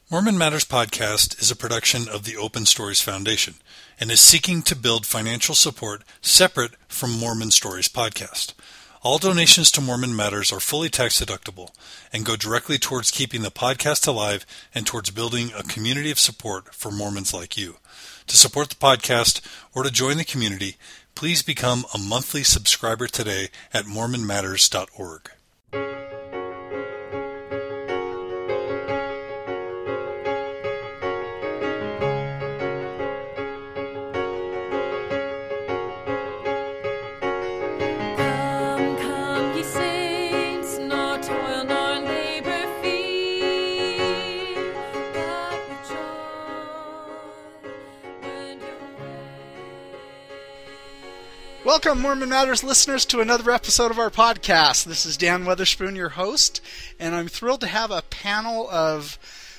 Mormon Matters Podcast is a production of the Open Stories Foundation and is seeking to build financial support separate from Mormon Stories Podcast. All donations to Mormon Matters are fully tax deductible and go directly towards keeping the podcast alive and towards building a community of support for Mormons like you. To support the podcast or to join the community, please become a monthly subscriber today at mormonmatters.org. Welcome, Mormon Matters listeners, to another episode of our podcast. This is Dan Weatherspoon, your host, and I'm thrilled to have a panel of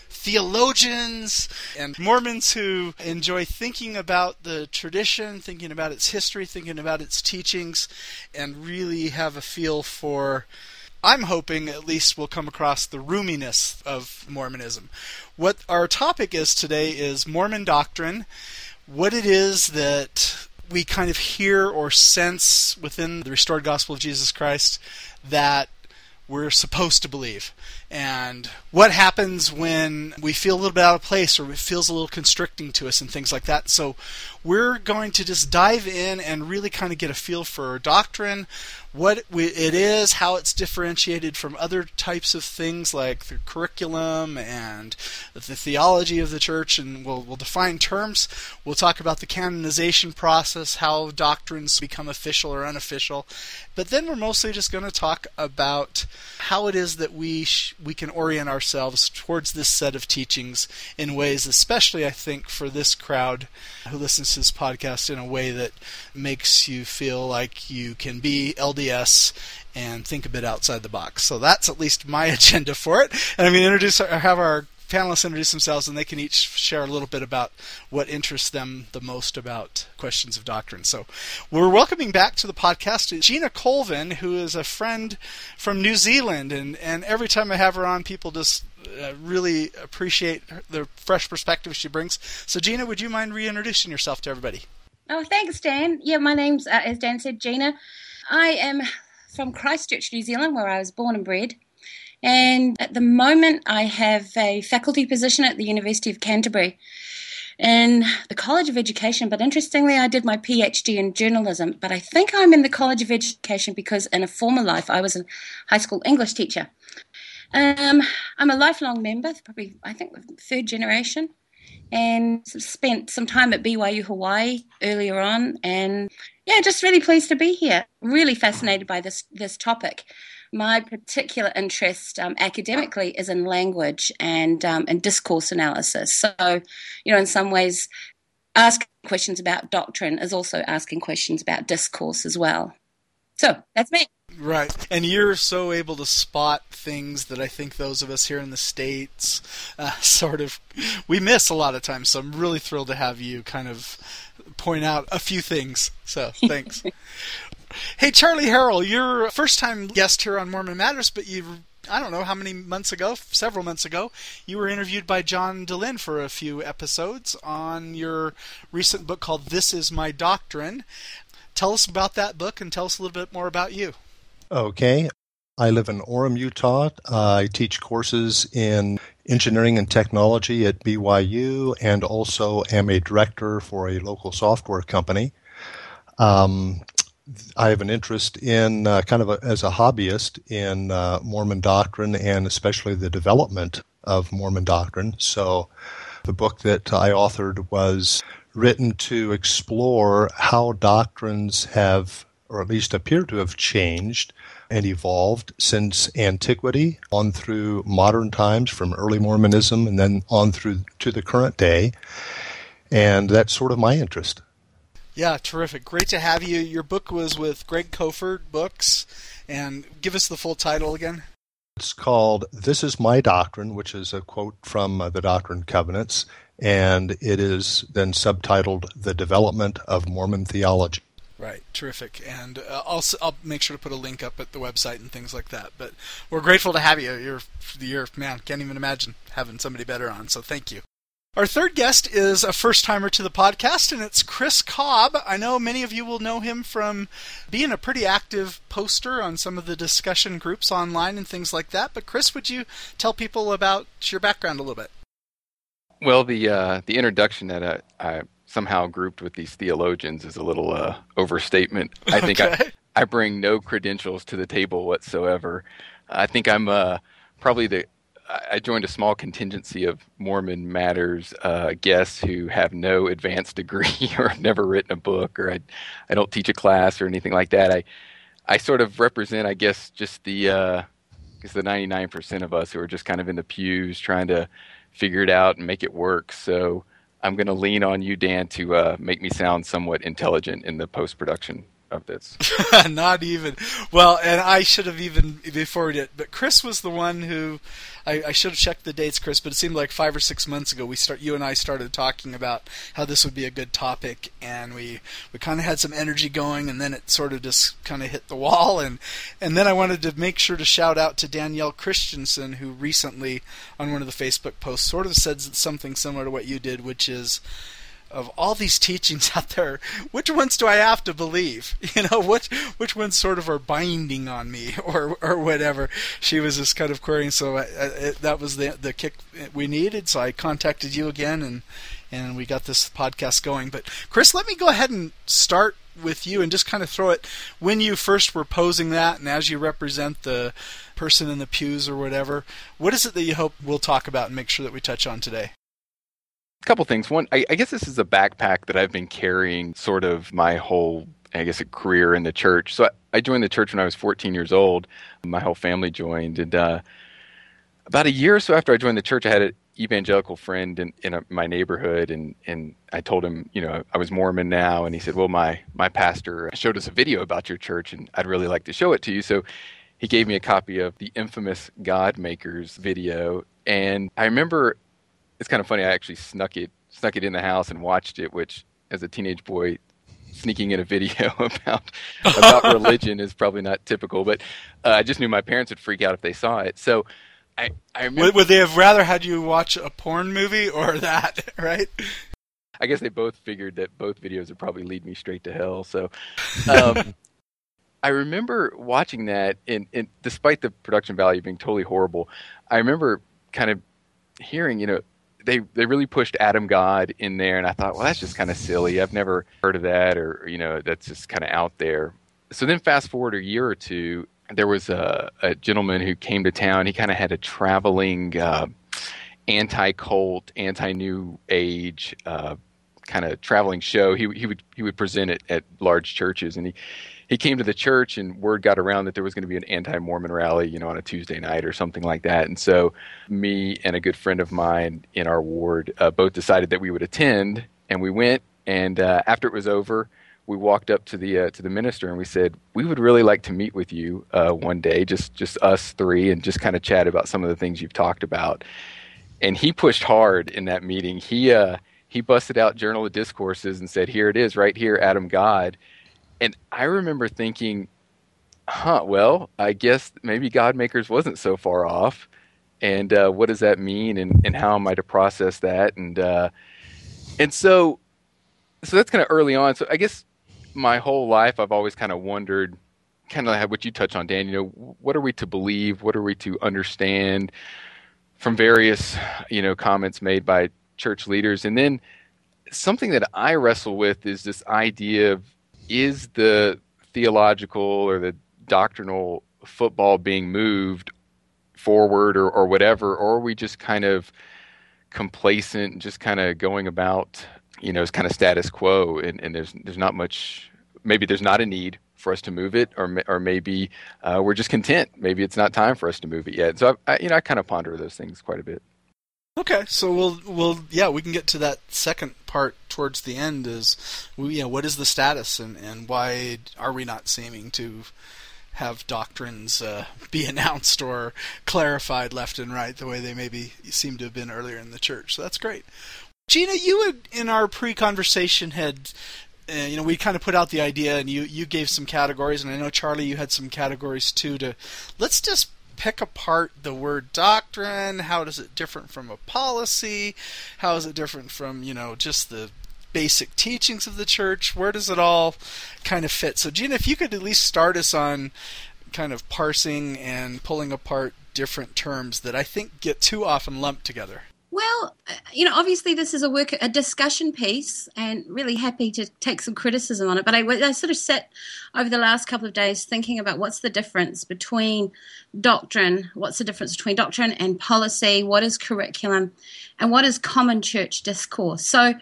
theologians and Mormons who enjoy thinking about the tradition, thinking about its history, thinking about its teachings, and really have a feel for, I'm hoping at least we'll come across the roominess of Mormonism. What our topic is today is Mormon doctrine, what it is that we kind of hear or sense within the restored gospel of Jesus Christ that we're supposed to believe, and what happens when we feel a little bit out of place or it feels a little constricting to us and things like that. So we're going to just dive in and really kind of get a feel for doctrine, what it is, how it's differentiated from other types of things like the curriculum and the theology of the church, and we'll define terms. We'll talk about the canonization process, how doctrines become official or unofficial, but then we're mostly just going to talk about how it is that we can orient ourselves towards this set of teachings in ways, especially I think for this crowd who listens to this podcast, in a way that makes you feel like you can be LDS and think a bit outside the box. So that's at least my agenda for it. And I'm going to have our panelists introduce themselves, and they can each share a little bit about what interests them the most about questions of doctrine. So we're welcoming back to the podcast Gina Colvin, who is a friend from New Zealand, and every time I have her on, people just really appreciate the fresh perspective she brings. So Gina, would you mind reintroducing yourself to everybody? Oh, thanks, Dan. Yeah, my name's, as Dan said, Gina. I am from Christchurch, New Zealand, where I was born and bred. And at the moment, I have a faculty position at the University of Canterbury in the College of Education. But interestingly, I did my PhD in journalism. But I think I'm in the College of Education because in a former life, I was a high school English teacher. I'm a lifelong member, probably, I think, third generation, and spent some time at BYU Hawaii earlier on. And yeah, just really pleased to be here. Really fascinated by this topic. My particular interest academically is in language and discourse analysis. So, in some ways, asking questions about doctrine is also asking questions about discourse as well. So, that's me. Right. And you're so able to spot things that I think those of us here in the States we miss a lot of times. So I'm really thrilled to have you kind of point out a few things. So thanks. Hey, Charlie Harrell, you're a first-time guest here on Mormon Matters, but several months ago, you were interviewed by John Dehlin for a few episodes on your recent book called This Is My Doctrine. Tell us about that book and tell us a little bit more about you. Okay. I live in Orem, Utah. I teach courses in engineering and technology at BYU and also am a director for a local software company. I have an interest in as a hobbyist in Mormon doctrine and especially the development of Mormon doctrine. So the book that I authored was written to explore how doctrines have, or at least appear to have, changed and evolved since antiquity on through modern times, from early Mormonism and then on through to the current day. And that's sort of my interest. Yeah, terrific. Great to have you. Your book was with Greg Koford Books, and give us the full title again. It's called This Is My Doctrine, which is a quote from the Doctrine and Covenants, and it is then subtitled The Development of Mormon Theology. Right, terrific. And I'll make sure to put a link up at the website and things like that. But we're grateful to have you. You're man, can't even imagine having somebody better on, so thank you. Our third guest is a first-timer to the podcast, and it's Chris Cobb. I know many of you will know him from being a pretty active poster on some of the discussion groups online and things like that. But Chris, would you tell people about your background a little bit? Well, the introduction that I somehow grouped with these theologians is a little overstatement. I think I bring no credentials to the table whatsoever. I think I'm probably I joined a small contingency of Mormon Matters guests who have no advanced degree or have never written a book, or I don't teach a class or anything like that. I sort of represent, I guess, just the 99% of us who are just kind of in the pews trying to figure it out and make it work. So I'm going to lean on you, Dan, to make me sound somewhat intelligent in the post-production of this. Not even. Well, and I should have even before we did, but Chris was the one who I should have checked the dates, Chris, but it seemed like 5 or 6 months ago you and I started talking about how this would be a good topic, and we kind of had some energy going, and then it sort of just kind of hit the wall, and then I wanted to make sure to shout out to Danielle Christensen, who recently on one of the Facebook posts sort of said something similar to what you did, which is, of all these teachings out there, which ones do I have to believe? You know, which ones sort of are binding on me, or whatever. She was just kind of querying, so that was the kick we needed. So I contacted you again, and we got this podcast going. But Chris, let me go ahead and start with you and just kind of throw it when you first were posing that, and as you represent the person in the pews or whatever. What is it that you hope we'll talk about and make sure that we touch on today? A couple things. One, I guess this is a backpack that I've been carrying sort of my whole, I guess, a career in the church. So I joined the church when I was 14 years old. My whole family joined. And about a year or so after I joined the church, I had an evangelical friend in my neighborhood. And I told him, you know, I was Mormon now. And he said, well, my pastor showed us a video about your church, and I'd really like to show it to you. So he gave me a copy of the infamous God Makers video. And I remember, it's kind of funny, I actually snuck it in the house and watched it, which as a teenage boy, sneaking in a video about religion is probably not typical, but I just knew my parents would freak out if they saw it. So I remember... Would they have rather had you watch a porn movie or that, right? I guess they both figured that both videos would probably lead me straight to hell. So I remember watching that, and despite the production value being totally horrible, I remember kind of hearing, you know, they really pushed Adam God in there, and I thought, well, that's just kind of silly. I've never heard of that, or, you know, that's just kind of out there. So then fast forward a year or two, there was a gentleman who came to town. He kind of had a traveling anti-cult, anti-New Age kind of traveling show. He would present it at large churches, and he came to the church, and word got around that there was going to be an anti-Mormon rally, you know, on a Tuesday night or something like that. And so me and a good friend of mine in our ward both decided that we would attend, and we went. And after it was over, we walked up to the minister, and we said, we would really like to meet with you one day, just us three, and just kind of chat about some of the things you've talked about. And he pushed hard in that meeting. He busted out Journal of Discourses and said, here it is, right here, Adam God. And I remember thinking, well, I guess maybe God Makers wasn't so far off. And what does that mean? And how am I to process that? And so that's kind of early on. So I guess my whole life I've always kind of wondered, kind of what you touch on, Dan, you know, what are we to believe? What are we to understand from various, you know, comments made by church leaders? And then something that I wrestle with is this idea of, is the theological or the doctrinal football being moved forward or whatever, or are we just kind of complacent and just kind of going about, you know, it's kind of status quo, and there's not much, maybe there's not a need for us to move it, or maybe we're just content. Maybe it's not time for us to move it yet. So I kind of ponder those things quite a bit. Okay, so we can get to that second part towards the end. Is what is the status, and why are we not seeming to have doctrines be announced or clarified left and right the way they maybe seem to have been earlier in the church? So that's great. Gina, you had, in our pre-conversation, had we kind of put out the idea, and you gave some categories, and I know, Charlie, you had some categories too. Let's just pick apart the word doctrine. How does it different from a policy? How is it different from, just the basic teachings of the church? Where does it all kind of fit? So, Gina, if you could at least start us on kind of parsing and pulling apart different terms that I think get too often lumped together. Well, obviously this is a discussion piece, and really happy to take some criticism on it. But I sort of sat over the last couple of days thinking about what's the difference between doctrine, and policy, what is curriculum, and what is common church discourse. So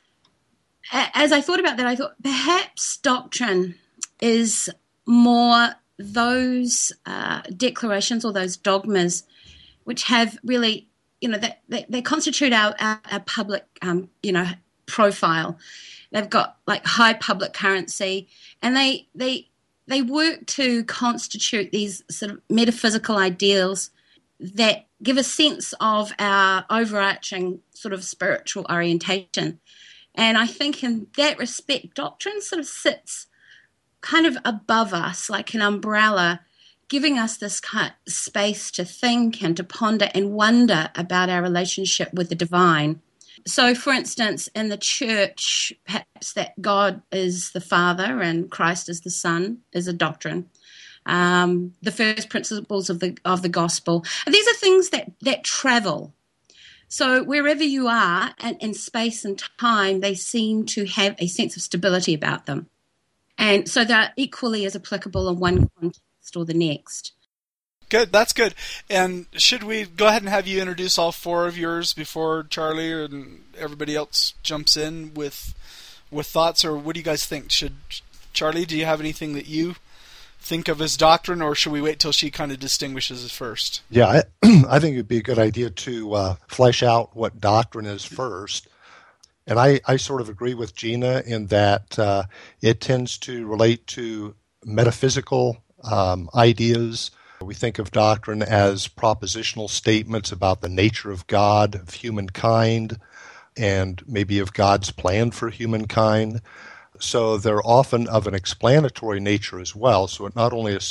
as I thought about that, I thought perhaps doctrine is more those declarations or those dogmas which have really, they constitute our public, profile. They've got like high public currency, and they work to constitute these sort of metaphysical ideals that give a sense of our overarching sort of spiritual orientation. And I think in that respect, doctrine sort of sits kind of above us like an umbrella, giving us this kind of space to think and to ponder and wonder about our relationship with the divine. So, for instance, in the church, perhaps that God is the Father and Christ is the Son is a doctrine. The first principles of the gospel. And these are things that travel. So wherever you are in space and time, they seem to have a sense of stability about them. And so they're equally as applicable in one context or the next. Good, that's good. And should we go ahead and have you introduce all four of yours before Charlie and everybody else jumps in with thoughts, or what do you guys think? Charlie, do you have anything that you think of as doctrine, or should we wait till she kind of distinguishes it first? Yeah, I think it would be a good idea to flesh out what doctrine is first. And I sort of agree with Gina in that it tends to relate to metaphysical ideas. We think of doctrine as propositional statements about the nature of God, of humankind, and maybe of God's plan for humankind. So they're often of an explanatory nature as well. So they're not only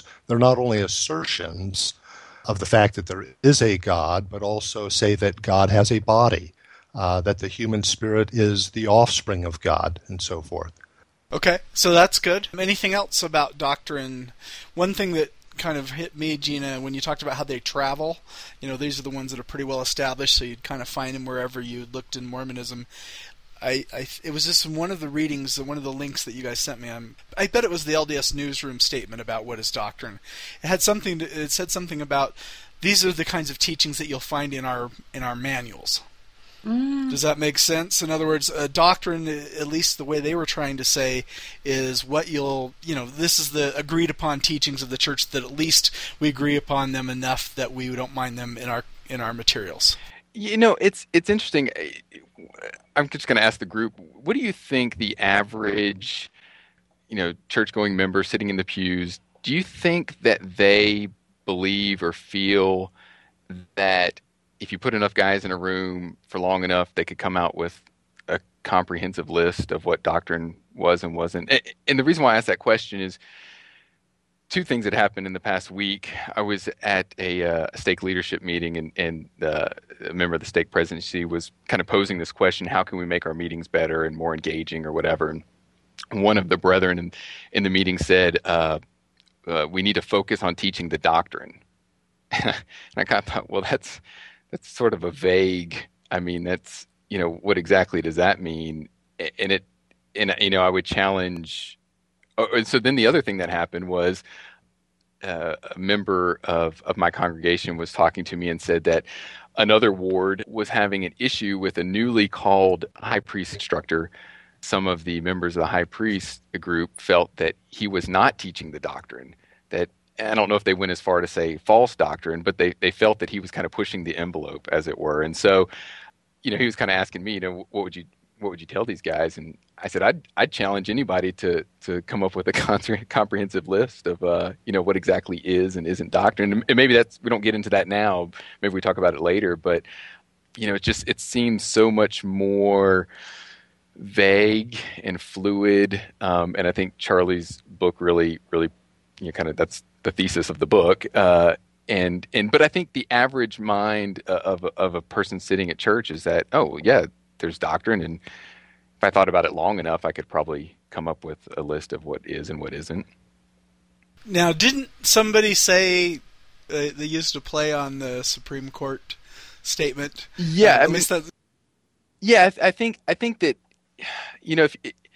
assertions of the fact that there is a God, but also say that God has a body, that the human spirit is the offspring of God, and so forth. Okay, so that's good. Anything else about doctrine? One thing that kind of hit me, Gina, when you talked about how they travel, these are the ones that are pretty well established, so you'd kind of find them wherever you looked in Mormonism. It was just one of the readings, one of the links that you guys sent me. I bet it was the LDS Newsroom statement about what is doctrine. It said something about these are the kinds of teachings that you'll find in our manuals. Does that make sense? In other words, a doctrine, at least the way they were trying to say, is what this is the agreed upon teachings of the church, that at least we agree upon them enough that we don't mind them in our materials. It's interesting. I'm just going to ask the group, what do you think the average, church-going member sitting in the pews, do you think that they believe or feel that if you put enough guys in a room for long enough, they could come out with a comprehensive list of what doctrine was and wasn't? And the reason why I asked that question is two things that happened in the past week. I was at a stake leadership meeting, and a member of the stake presidency was kind of posing this question: how can we make our meetings better and more engaging or whatever? And one of the brethren in the meeting said, we need to focus on teaching the doctrine. And I kind of thought, well, that's sort of a vague, that's, what exactly does that mean? And I would challenge. So then the other thing that happened was a member of my congregation was talking to me and said that another ward was having an issue with a newly called high priest instructor. Some of the members of the high priest group felt that he was not teaching the doctrine, that I don't know if they went as far to say false doctrine, but they felt that he was kind of pushing the envelope, as it were. And so, he was kind of asking me, what would you tell these guys? And I said, I'd challenge anybody to come up with a comprehensive list of, what exactly is and isn't doctrine. And maybe we don't get into that now. Maybe we talk about it later. But, it seems so much more vague and fluid. And I think Charlie's book really, kind of that's the thesis of the book. But I think the average mind of a person sitting at church is that, oh yeah, there's doctrine, and if I thought about it long enough, I could probably come up with a list of what is and what isn't. Now, didn't somebody say they used to play on the Supreme Court statement? Yeah, at least that. Yeah, I think that, if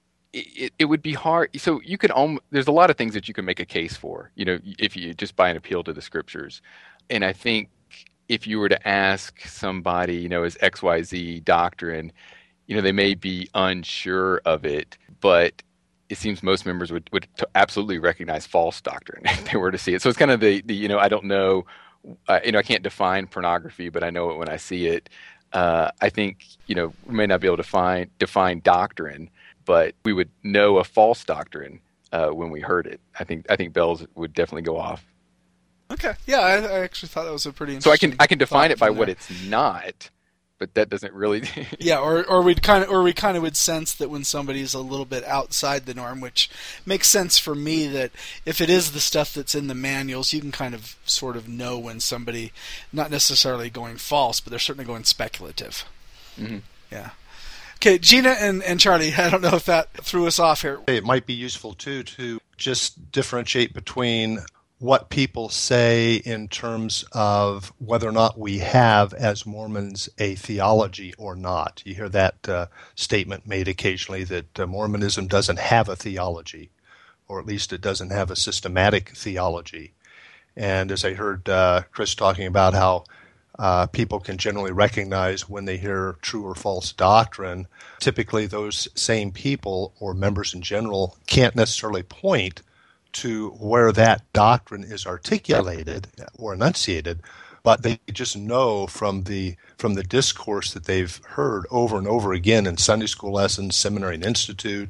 it would be hard. So you could there's a lot of things that you can make a case for, if you just by an appeal to the scriptures. And I think if you were to ask somebody, is XYZ doctrine, they may be unsure of it, but it seems most members would absolutely recognize false doctrine if they were to see it. So it's kind of the I don't know, I can't define pornography, but I know it when I see it. I think, we may not be able to define doctrine, but we would know a false doctrine when we heard it. I think bells would definitely go off. Okay. Yeah, I actually thought that was a pretty interesting. So I can define it by what it's not, but that doesn't really. Yeah, or we kind of would sense that when somebody's a little bit outside the norm, which makes sense for me, that if it is the stuff that's in the manuals, you can kind of sort of know when somebody not necessarily going false, but they're certainly going speculative. Mm-hmm. Yeah. Okay, Gina and Charlie, I don't know if that threw us off here. It might be useful too to just differentiate between what people say in terms of whether or not we have, as Mormons, a theology or not. You hear that statement made occasionally that Mormonism doesn't have a theology, or at least it doesn't have a systematic theology. And as I heard Chris talking about how people can generally recognize when they hear true or false doctrine, typically those same people or members in general can't necessarily point to where that doctrine is articulated or enunciated, but they just know from the discourse that they've heard over and over again in Sunday school lessons, seminary and institute,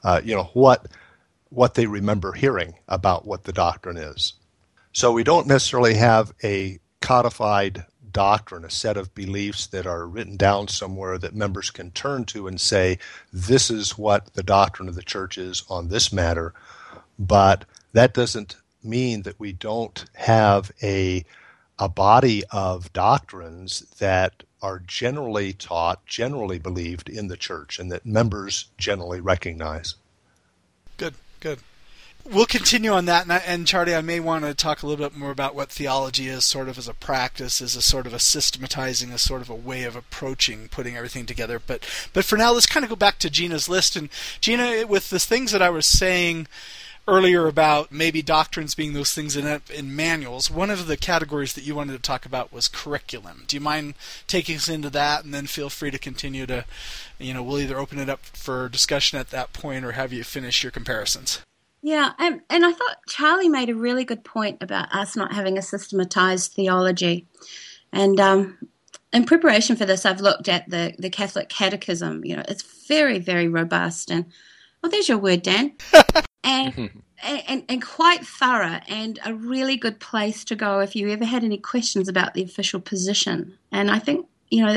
what they remember hearing about what the doctrine is. So we don't necessarily have a codified doctrine, a set of beliefs that are written down somewhere that members can turn to and say, this is what the doctrine of the church is on this matter. But that doesn't mean that we don't have a body of doctrines that are generally taught, generally believed in the church, and that members generally recognize. Good. We'll continue on that, and Charlie, I may want to talk a little bit more about what theology is, sort of as a practice, as a sort of a systematizing, as sort of a way of approaching putting everything together. But for now, let's kind of go back to Gina's list. And Gina, with the things that I was saying earlier about maybe doctrines being those things in manuals, one of the categories that you wanted to talk about was curriculum. Do you mind taking us into that, and then feel free to continue to, we'll either open it up for discussion at that point or have you finish your comparisons. Yeah, and I thought Charlie made a really good point about us not having a systematized theology. And in preparation for this, I've looked at the Catholic Catechism. It's very, very robust. And, there's your word, Dan. and quite thorough, and a really good place to go if you ever had any questions about the official position. And I think,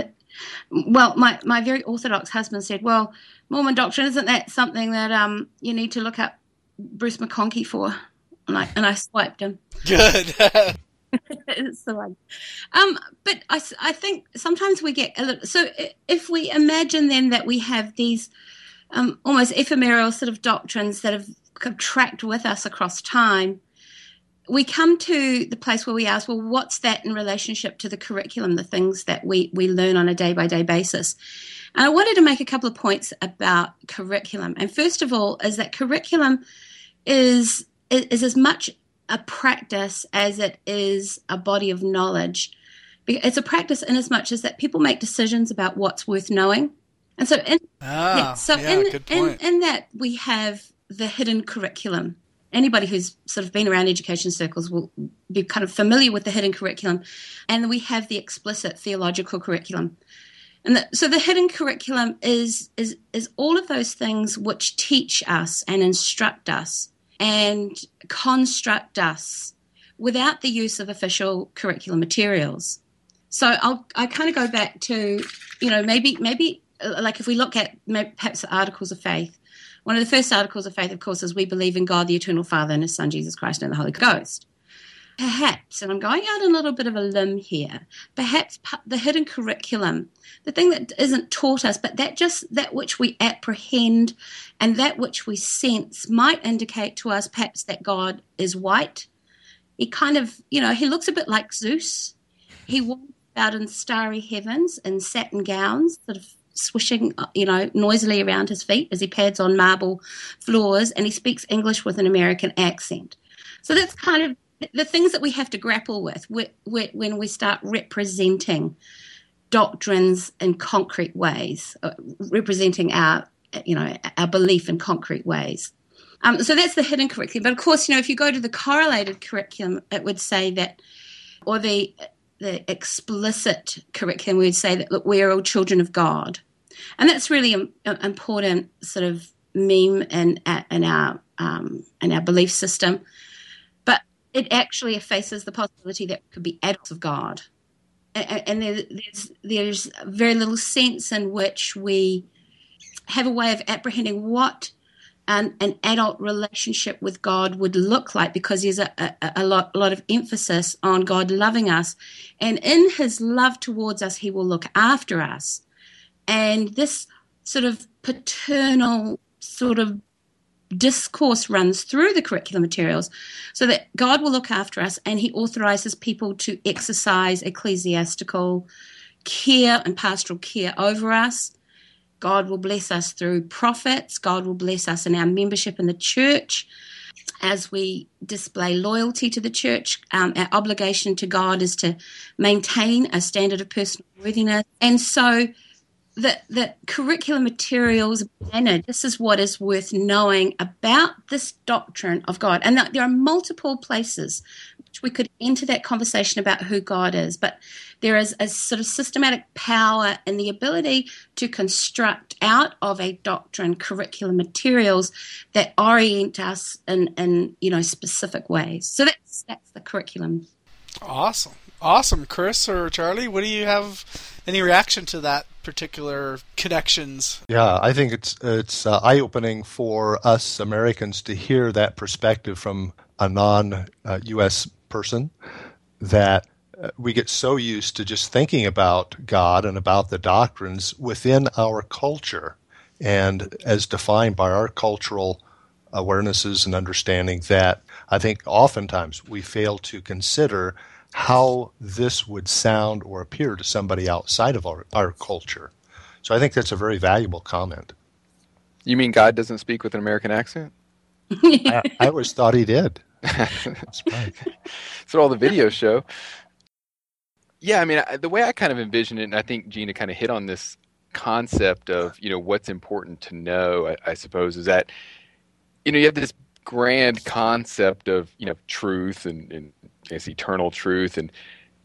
my very Orthodox husband said, well, Mormon doctrine, isn't that something that you need to look up Bruce McConkie for? And I swiped him. Good. It's the one. But I think sometimes we get a little. So if we imagine then that we have these almost ephemeral sort of doctrines that have tracked with us across time, we come to the place where we ask, well, what's that in relationship to the curriculum, the things that we learn on a day-by-day basis? And I wanted to make a couple of points about curriculum. And first of all is that curriculum is as much a practice as it is a body of knowledge. It's a practice in as much as that people make decisions about what's worth knowing. And so in that we have the hidden curriculum. Anybody who's sort of been around education circles will be kind of familiar with the hidden curriculum. And we have the explicit theological curriculum. And so the hidden curriculum is all of those things which teach us and instruct us and construct us without the use of official curriculum materials. So I kind of go back to, maybe like if we look at perhaps the articles of faith, one of the first articles of faith, of course, is we believe in God, the eternal Father, and his Son, Jesus Christ, and the Holy Ghost. Perhaps, and I'm going out on a little bit of a limb here, perhaps the hidden curriculum, the thing that isn't taught us, but that which we apprehend and that which we sense might indicate to us perhaps that God is white. He kind of, he looks a bit like Zeus. He walks out in starry heavens in satin gowns, sort of swishing, noisily around his feet as he pads on marble floors, and he speaks English with an American accent. So that's kind of the things that we have to grapple with when we start representing doctrines in concrete ways, representing our belief in concrete ways. So that's the hidden curriculum. But of course, if you go to the correlated curriculum, it would say that, or the explicit curriculum, we would say that, look, we are all children of God. And that's really an important sort of meme in our belief system. But it actually effaces the possibility that we could be adults of God. And there's very little sense in which we have a way of apprehending what an adult relationship with God would look like, because there's a lot of emphasis on God loving us. And in his love towards us, he will look after us. And this sort of paternal sort of discourse runs through the curriculum materials, so that God will look after us, and he authorizes people to exercise ecclesiastical care and pastoral care over us. God will bless us through prophets. God will bless us in our membership in the church as we display loyalty to the church. Our obligation to God is to maintain a standard of personal worthiness. And so the curriculum materials, this is what is worth knowing about this doctrine of God. And there are multiple places which we could enter that conversation about who God is, but there is a sort of systematic power in the ability to construct out of a doctrine curriculum materials that orient us in specific ways. So that's the curriculum. Awesome. Chris or Charlie, what do you have? Any reaction to that particular connections? Yeah, I think it's eye-opening for us Americans to hear that perspective from a non-U.S. person, that we get so used to just thinking about God and about the doctrines within our culture and as defined by our cultural awarenesses and understanding, that I think oftentimes we fail to consider how this would sound or appear to somebody outside of our culture. So I think that's a very valuable comment. You mean God doesn't speak with an American accent? I always thought he did. That's right. That's what all the videos show. Yeah, I mean, the way I kind of envision it, and I think Gina kind of hit on this concept of, what's important to know, I suppose, is that, you have this grand concept of, truth and it's eternal truth, and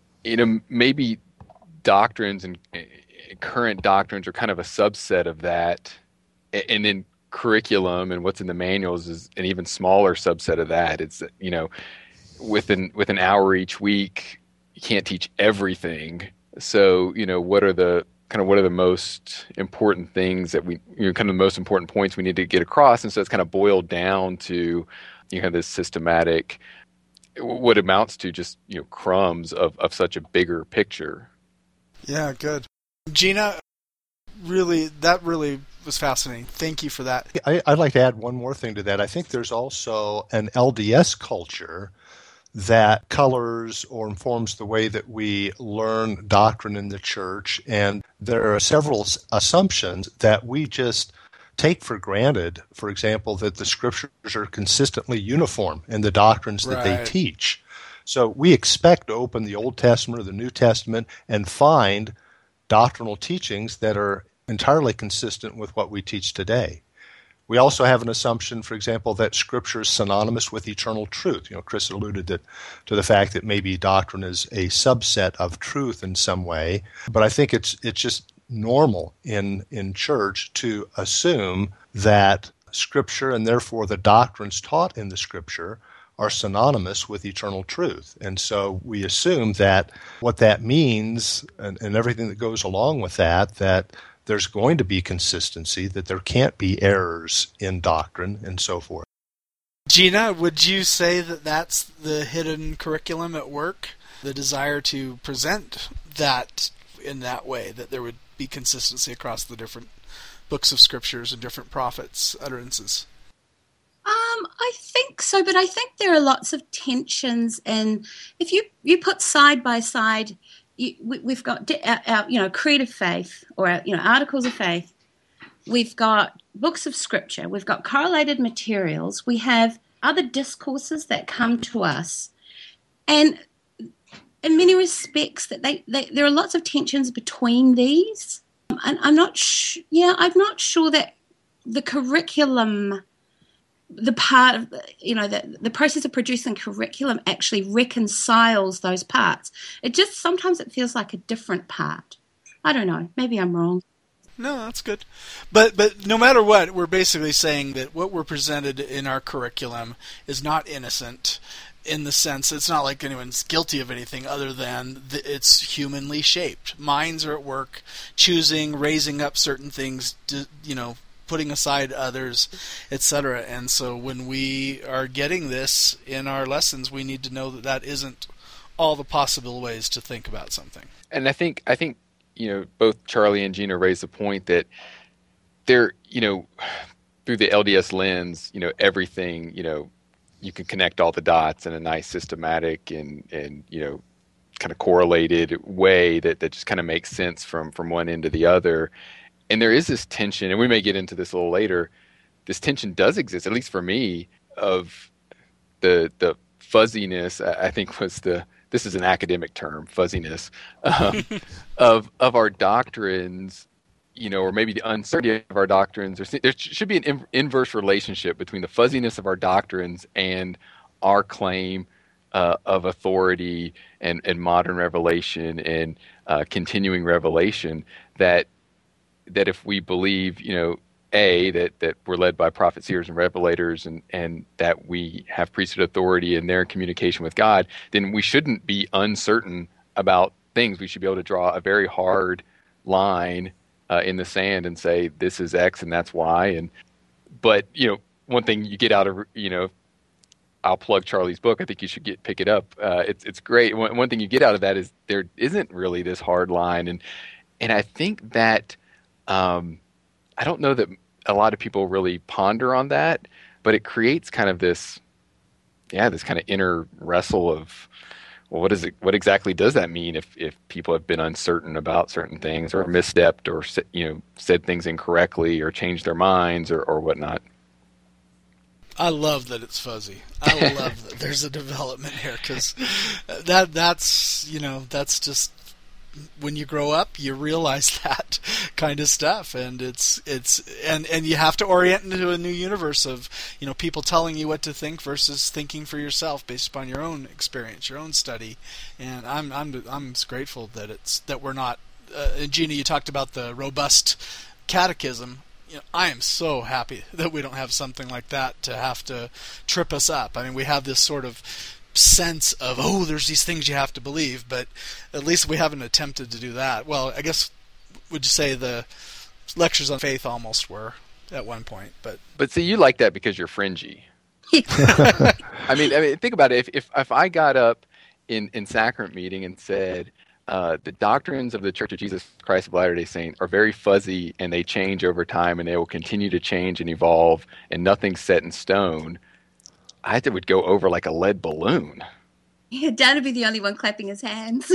maybe doctrines and current doctrines are kind of a subset of that, and then curriculum and what's in the manuals is an even smaller subset of that. It's with an hour each week, you can't teach everything. So what are the most important things that we kind of the most important points we need to get across, and so it's kind of boiled down to this systematic, what amounts to just crumbs of such a bigger picture. Yeah, good. Gina, that really was fascinating. Thank you for that. I'd like to add one more thing to that. I think there's also an LDS culture that colors or informs the way that we learn doctrine in the church, and there are several assumptions that we just take for granted. For example, that the scriptures are consistently uniform in the doctrines that they teach. So we expect to open the Old Testament or the New Testament and find doctrinal teachings that are entirely consistent with what we teach today. We also have an assumption, for example, that Scripture is synonymous with eternal truth. Chris alluded to the fact that maybe doctrine is a subset of truth in some way, but I think it's just normal in church to assume that Scripture, and therefore the doctrines taught in the Scripture, are synonymous with eternal truth. And so we assume that what that means, and everything that goes along with that there's going to be consistency, that there can't be errors in doctrine, and so forth. Gina, would you say that that's the hidden curriculum at work? The desire to present that in that way, that there would be consistency across the different books of scriptures and different prophets' utterances? I think so, but I think there are lots of tensions, and if you put side by side, we've got our creed of faith, or our, articles of faith. We've got books of scripture. We've got correlated materials. We have other discourses that come to us, and in many respects, that there are lots of tensions between these. And I'm not sure that the curriculum, the part of the process of producing curriculum actually reconciles those parts. Sometimes it feels like a different part. I don't know. Maybe I'm wrong. No, that's good. But no matter what, we're basically saying that what we're presented in our curriculum is not innocent, in the sense it's not like anyone's guilty of anything other than it's humanly shaped. Minds are at work, choosing, raising up certain things, putting aside others, etc. And so when we are getting this in our lessons, we need to know that that isn't all the possible ways to think about something. And I think both Charlie and Gina raised the point that there, through the LDS lens, everything, you can connect all the dots in a nice systematic and kind of correlated way that just kind of makes sense from one end to the other. And there is this tension, and we may get into this a little later. This tension does exist, at least for me, of the fuzziness. I think this is an academic term, fuzziness, of our doctrines, or maybe the uncertainty of our doctrines. There should be an inverse relationship between the fuzziness of our doctrines and our claim of authority and modern revelation and continuing revelation. That if we believe, that we're led by prophets, seers, and revelators, and that we have priesthood authority in their communication with God, then we shouldn't be uncertain about things. We should be able to draw a very hard line in the sand and say, this is X and that's Y. But one thing you get out of, I'll plug Charlie's book. I think you should pick it up. It's great. One thing you get out of that is there isn't really this hard line. And I think that, I don't know that a lot of people really ponder on that, but it creates kind of this kind of inner wrestle of, well, what exactly does that mean if people have been uncertain about certain things or misstepped or, said things incorrectly or changed their minds or whatnot? I love that it's fuzzy. I love that there's a development here, because that's just, when you grow up, you realize that kind of stuff, and it's you have to orient into a new universe of people telling you what to think versus thinking for yourself based upon your own experience, your own study. And I'm grateful that we're not. Gina, you talked about the robust catechism. I am so happy that we don't have something like that to have to trip us up. I mean, we have this sort of sense of, there's these things you have to believe, but at least we haven't attempted to do that. Well, I guess, would you say the lectures on faith almost were at one point, but see, you like that because you're fringy. I mean, think about it. If I got up in sacrament meeting and said, the doctrines of the Church of Jesus Christ of Latter-day Saints are very fuzzy and they change over time and they will continue to change and evolve and nothing's set in stone, I would go over like a lead balloon. Yeah, Dan would be the only one clapping his hands.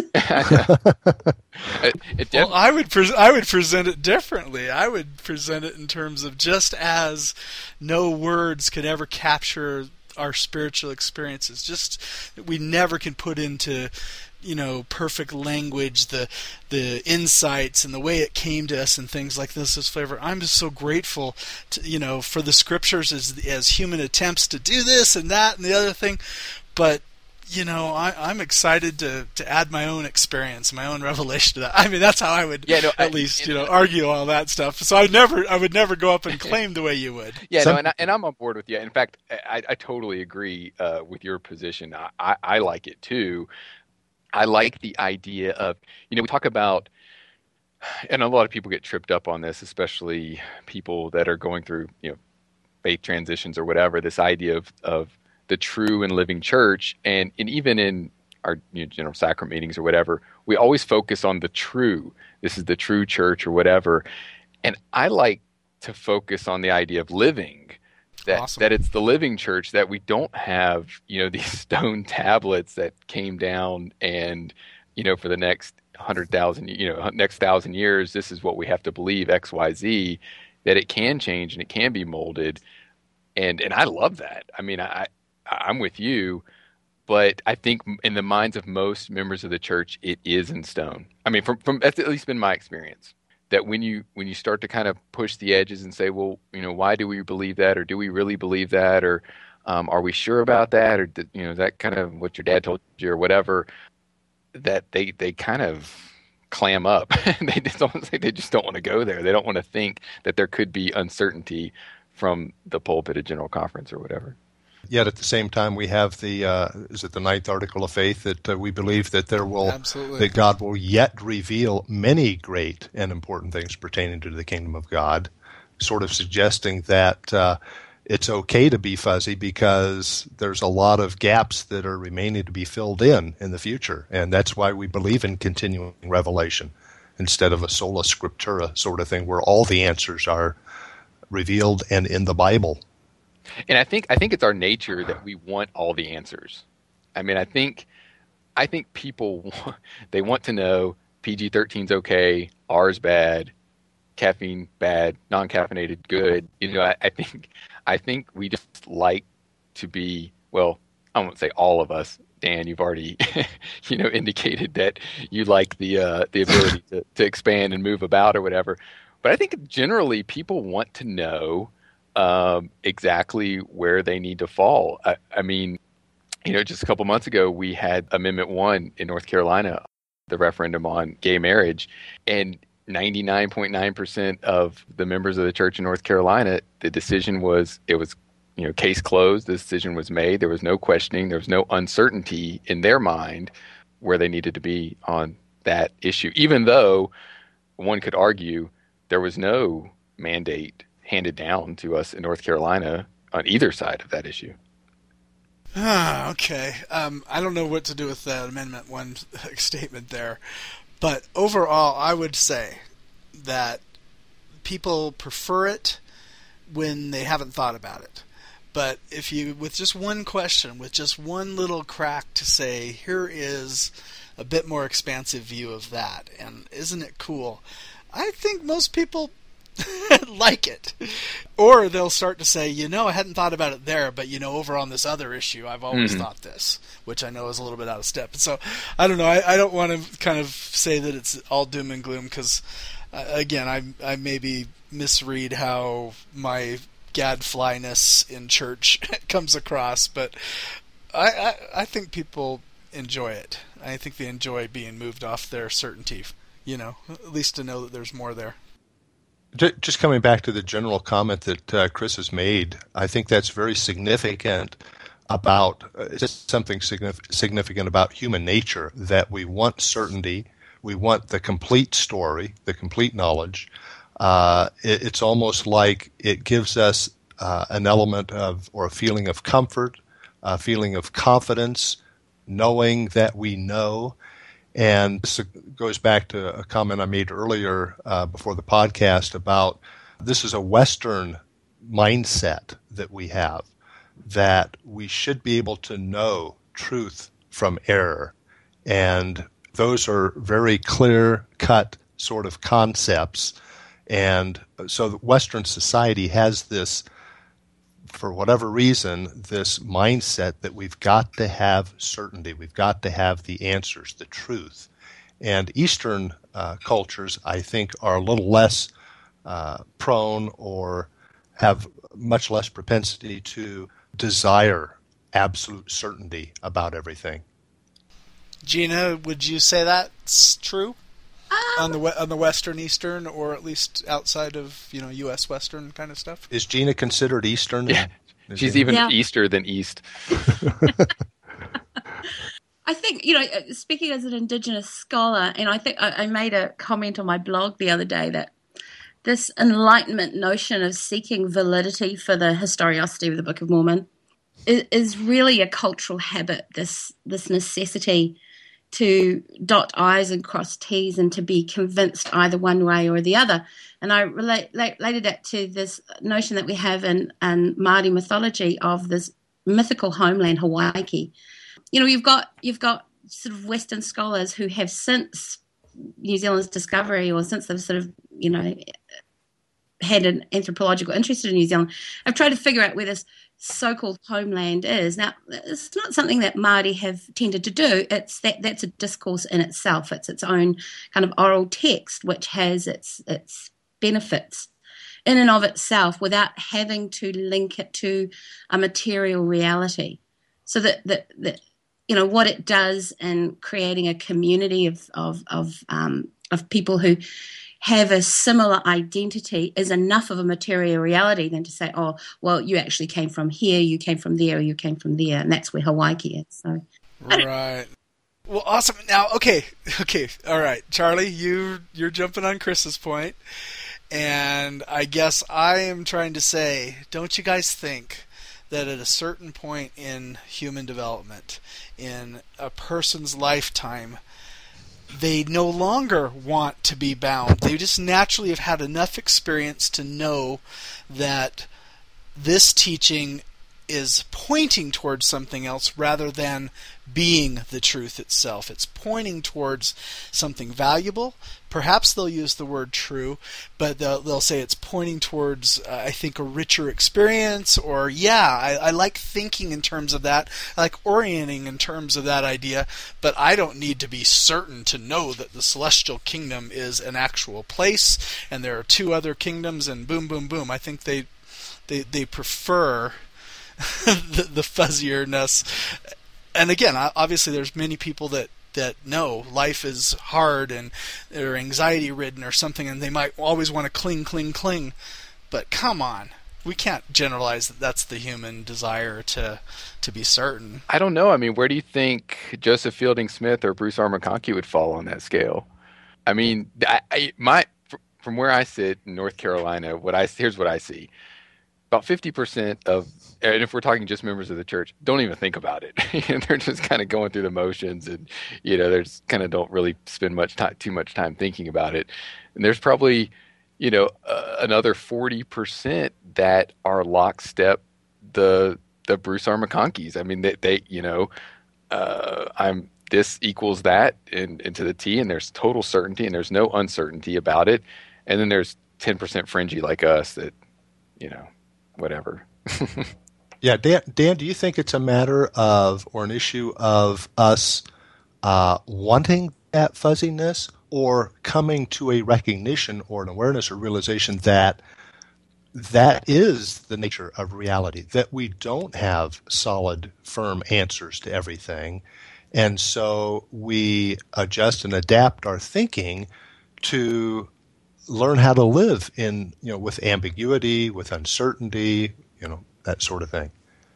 Well, I would present it differently. I would present it in terms of, just as no words could ever capture our spiritual experiences, just we never can put into perfect language the insights and the way it came to us and things like this as flavor. I'm just so grateful to, for the scriptures as human attempts to do this and that and the other thing, but I'm excited to add my own experience, my own revelation to that. I mean, that's how I would argue all that stuff. So I would never go up and claim the way you would. Yeah, and I'm on board with you. In fact, I totally agree with your position. I like it too. I like the idea of, we talk about and a lot of people get tripped up on this, especially people that are going through, faith transitions or whatever, this idea of the true and living church. And even in our general sacrament meetings or whatever, we always focus on the true. This is the true church or whatever. And I like to focus on the idea of living, that it's the living church, that we don't have, these stone tablets that came down and, for the next 100,000, next 1,000 years, this is what we have to believe, X, Y, Z, that it can change and it can be molded. And I love that. I mean, I'm with you, but I think in the minds of most members of the church, it is in stone. I mean, from that's at least been my experience. That when you start to kind of push the edges and say, well, why do we believe that, or do we really believe that, or are we sure about that, or is that kind of what your dad told you or whatever, that they kind of clam up. They just don't want to go there. They don't want to think that there could be uncertainty from the pulpit at General Conference or whatever. Yet at the same time, we have the is it the 9th Article of Faith, that we believe that that God will yet reveal many great and important things pertaining to the kingdom of God, sort of suggesting that it's okay to be fuzzy because there's a lot of gaps that are remaining to be filled in the future, and that's why we believe in continuing revelation instead of a sola scriptura sort of thing where all the answers are revealed and in the Bible. And I think it's our nature that we want all the answers. I mean, I think people, they want to know PG-13's okay, R's bad, caffeine bad, non-caffeinated good. I think we just like to be, well, I won't say all of us. Dan, you've already indicated that you like the ability to expand and move about or whatever. But I think generally people want to know exactly where they need to fall. I mean, just a couple months ago, we had Amendment 1 in North Carolina, the referendum on gay marriage, and 99.9% of the members of the church in North Carolina, the decision was, case closed. The decision was made. There was no questioning. There was no uncertainty in their mind where they needed to be on that issue, even though one could argue there was no mandate handed down to us in North Carolina on either side of that issue. Okay. I don't know what to do with that Amendment 1 statement there. But overall, I would say that people prefer it when they haven't thought about it. But if you, with just one question, with just one little crack to say, here is a bit more expansive view of that, and isn't it cool? I think most people like it. Or they'll start to say, I hadn't thought about it there, but over on this other issue, I've always thought this, which I know is a little bit out of step. So, I don't know, I don't want to kind of say that it's all doom and gloom, because, again, I maybe misread how my gadflyness in church comes across, but I think people enjoy it. I think they enjoy being moved off their certainty, at least to know that there's more there. Just coming back to the general comment that Chris has made, I think that's very significant about just something significant about human nature, that we want certainty, we want the complete story, the complete knowledge. It's almost like it gives us an element of, or a feeling of comfort, a feeling of confidence, knowing that we know. And this goes back to a comment I made earlier before the podcast about this is a Western mindset that we have, that we should be able to know truth from error. And those are very clear-cut sort of concepts. And so the Western society has this, for whatever reason, this mindset that we've got to have certainty, we've got to have the answers, the truth. And Eastern cultures, I think, are a little less prone or have much less propensity to desire absolute certainty about everything. Gina, would you say that's true? On the Western, Eastern, or at least outside of U.S. Western kind of stuff? Is Gina considered Eastern? Yeah, she's even Easter than East. I think, speaking as an Indigenous scholar, and I think I made a comment on my blog the other day that this Enlightenment notion of seeking validity for the historicity of the Book of Mormon is really a cultural habit, this necessity to dot I's and cross T's and to be convinced either one way or the other. And I related that to this notion that we have in Māori mythology of this mythical homeland, Hawaii. You've got sort of Western scholars who have since New Zealand's discovery, or since they've sort of, had an anthropological interest in New Zealand, have tried to figure out where this so-called homeland is. Now, it's not something that Māori have tended to do. It's that's a discourse in itself. It's its own kind of oral text, which has its benefits in and of itself without having to link it to a material reality. So that what it does in creating a community of people who have a similar identity is enough of a material reality than to say, oh, well, you actually came from here, you came from there, or you came from there, and that's where Hawaii is. So, right. Well, awesome. Now, okay, all right, Charlie, you're jumping on Chris's point, and I guess I am trying to say, don't you guys think that at a certain point in human development, in a person's lifetime, they no longer want to be bound. They just naturally have had enough experience to know that this teaching is pointing towards something else rather than being the truth itself. It's pointing towards something valuable. Perhaps they'll use the word true, but they'll say it's pointing towards, I think, a richer experience, or, I like thinking in terms of that. I like orienting in terms of that idea, but I don't need to be certain to know that the celestial kingdom is an actual place, and there are two other kingdoms, and boom, boom, boom. I think they prefer the fuzzierness. And again, obviously there's many people that know life is hard and they're anxiety ridden or something, and they might always want to cling. But come on, we can't generalize that that's the human desire to be certain. I don't know. I mean, where do you think Joseph Fielding Smith or Bruce R. McConkie would fall on that scale? I mean, from where I sit in North Carolina, here's what I see. About 50% of, and if we're talking just members of the church, don't even think about it. They're just kind of going through the motions, and they just kind of don't really spend too much time thinking about it. And there's probably another 40% that are lockstep the Bruce R. McConkies. I mean, this equals that into the T, and there's total certainty, and there's no uncertainty about it. And then there's 10% fringy like us that whatever. Yeah, Dan, do you think it's a matter of, or an issue of us wanting that fuzziness, or coming to a recognition or an awareness or realization that is the nature of reality, that we don't have solid, firm answers to everything, and so we adjust and adapt our thinking to learn how to live in, with ambiguity, with uncertainty, that sort of thing.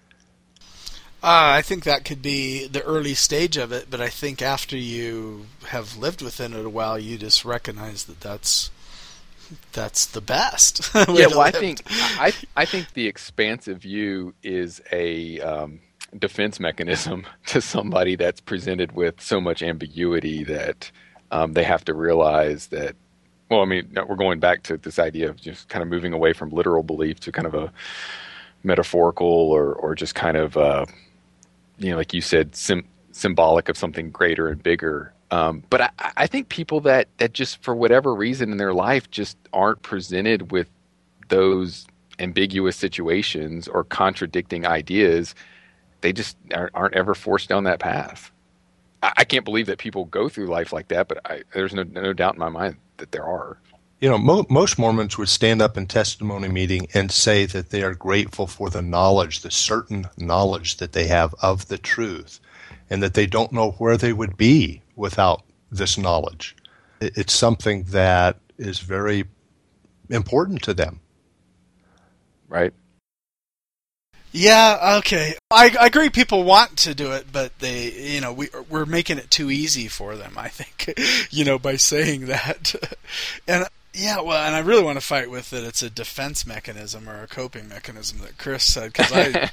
I think that could be the early stage of it, but I think after you have lived within it a while, you just recognize that that's the best. Yeah, well, I think the expansive view is a defense mechanism to somebody that's presented with so much ambiguity that they have to realize that. Well, I mean, we're going back to this idea of just kind of moving away from literal belief to kind of a metaphorical or just kind of, like you said, symbolic of something greater and bigger. But I think people that just for whatever reason in their life just aren't presented with those ambiguous situations or contradicting ideas, they just aren't ever forced down that path. I can't believe that people go through life like that, but there's no doubt in my mind that there are. Most Mormons would stand up in testimony meeting and say that they are grateful for the knowledge, the certain knowledge that they have of the truth, and that they don't know where they would be without this knowledge. It's something that is very important to them. Right. Yeah, okay. I agree people want to do it, but we're making it too easy for them, I think, by saying that. And yeah, well, and I really want to fight with that it's a defense mechanism or a coping mechanism that Chris said, because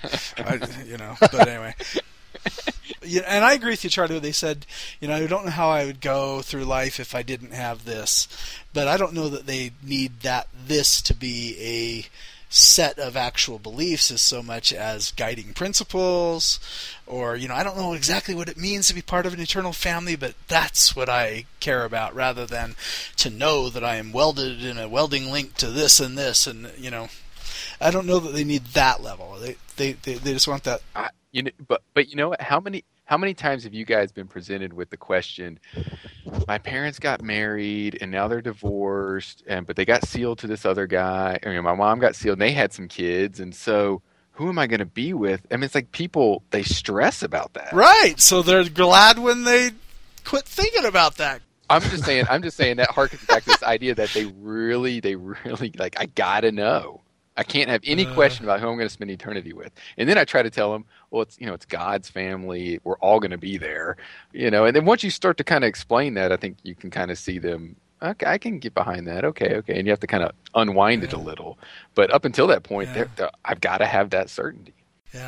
but anyway. Yeah, and I agree with you, Charlie. They said, I don't know how I would go through life if I didn't have this, but I don't know that they need this to be a set of actual beliefs as so much as guiding principles, or I don't know exactly what it means to be part of an eternal family, but that's what I care about, rather than to know that I am welded in a welding link to this and this, and I don't know that they need that level. They just want that. But you know what? How many times have you guys been presented with the question, my parents got married and now they're divorced, but they got sealed to this other guy, my mom got sealed and they had some kids, and so who am I going to be with? I mean, it's like people, they stress about that. Right. So they're glad when they quit thinking about that. I'm just saying that harkens back to this idea that they really like, I gotta know. I can't have any question about who I'm going to spend eternity with. And then I try to tell them, well, it's God's family. We're all going to be there, And then once you start to kind of explain that, I think you can kind of see them. Okay, I can get behind that. Okay. And you have to kind of unwind it a little. But up until that point, I've got to have that certainty. Yeah.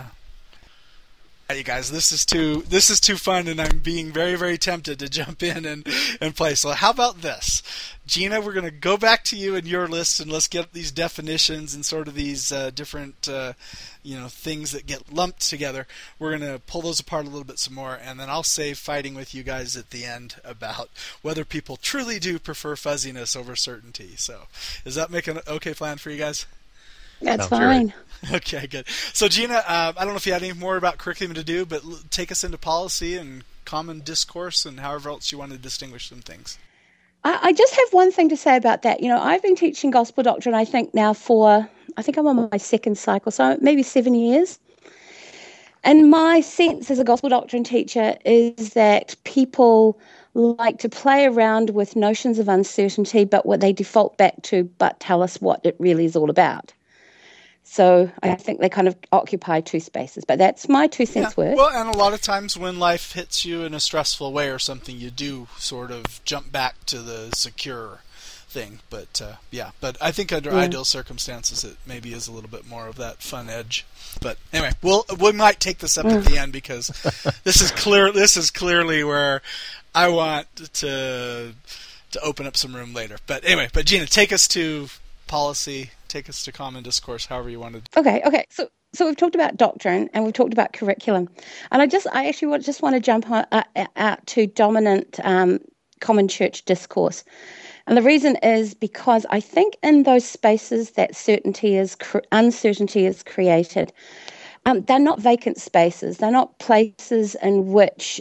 You guys, this is too fun, and I'm being very, very tempted to jump in and play. So how about this? Gina, we're going to go back to you and your list, and let's get these definitions and sort of these different things that get lumped together. We're going to pull those apart a little bit some more, and then I'll save fighting with you guys at the end about whether people truly do prefer fuzziness over certainty. So does that make an okay plan for you guys? That's fine. Okay, good. So, Gina, I don't know if you had any more about curriculum to do, but take us into policy and common discourse and however else you want to distinguish some things. I just have one thing to say about that. I've been teaching gospel doctrine, I think now I'm on my second cycle, so maybe 7 years. And my sense as a gospel doctrine teacher is that people like to play around with notions of uncertainty, but what they default back to, but tell us what it really is all about. So I think they kind of occupy two spaces, but that's my 2 cents worth. Well, and a lot of times when life hits you in a stressful way or something, you do sort of jump back to the secure thing. But but I think under ideal circumstances, it maybe is a little bit more of that fun edge. But anyway, we might take this up at the end, because this is clearly where I want to open up some room later. But anyway, Gina, take us to policy. Take us to common discourse, however you wanted. Okay. So we've talked about doctrine and we've talked about curriculum, and I actually just want to jump out to dominant common church discourse, and the reason is because I think in those spaces that uncertainty is created, they're not vacant spaces. They're not places in which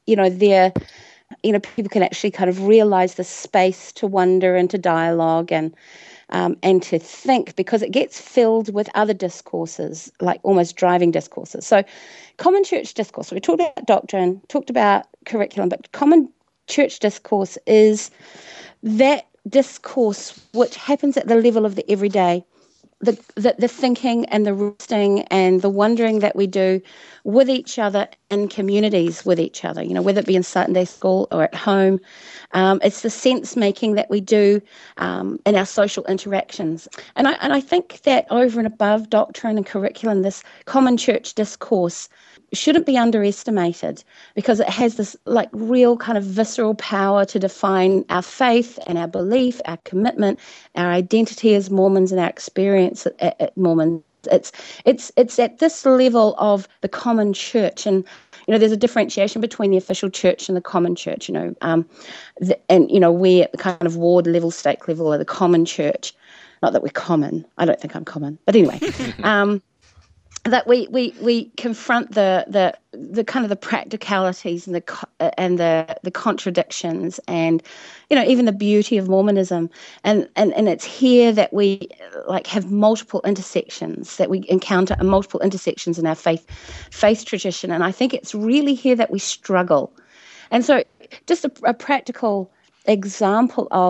people can actually kind of realize the space to wonder and to dialogue and to think, because it gets filled with other discourses, like almost driving discourses. So common church discourse, we talked about doctrine, talked about curriculum, but common church discourse is that discourse which happens at the level of the everyday, the thinking and the resting and the wondering that we do with each other in communities with each other, whether it be in Sunday school or at home. It's the sense making that we do in our social interactions. And I think that over and above doctrine and curriculum, this common church discourse shouldn't be underestimated, because it has this like real kind of visceral power to define our faith and our belief, our commitment, our identity as Mormons, and our experience at Mormons. It's at this level of the common church, and there's a differentiation between the official church and the common church. We at the kind of ward level, stake level, are the common church. Not that we're common. I don't think I'm common, but anyway. That we confront the kind of the practicalities and the contradictions, and even the beauty of Mormonism, and it's here that we have multiple intersections, that we encounter multiple intersections in our faith tradition, and I think it's really here that we struggle. And so just a practical example of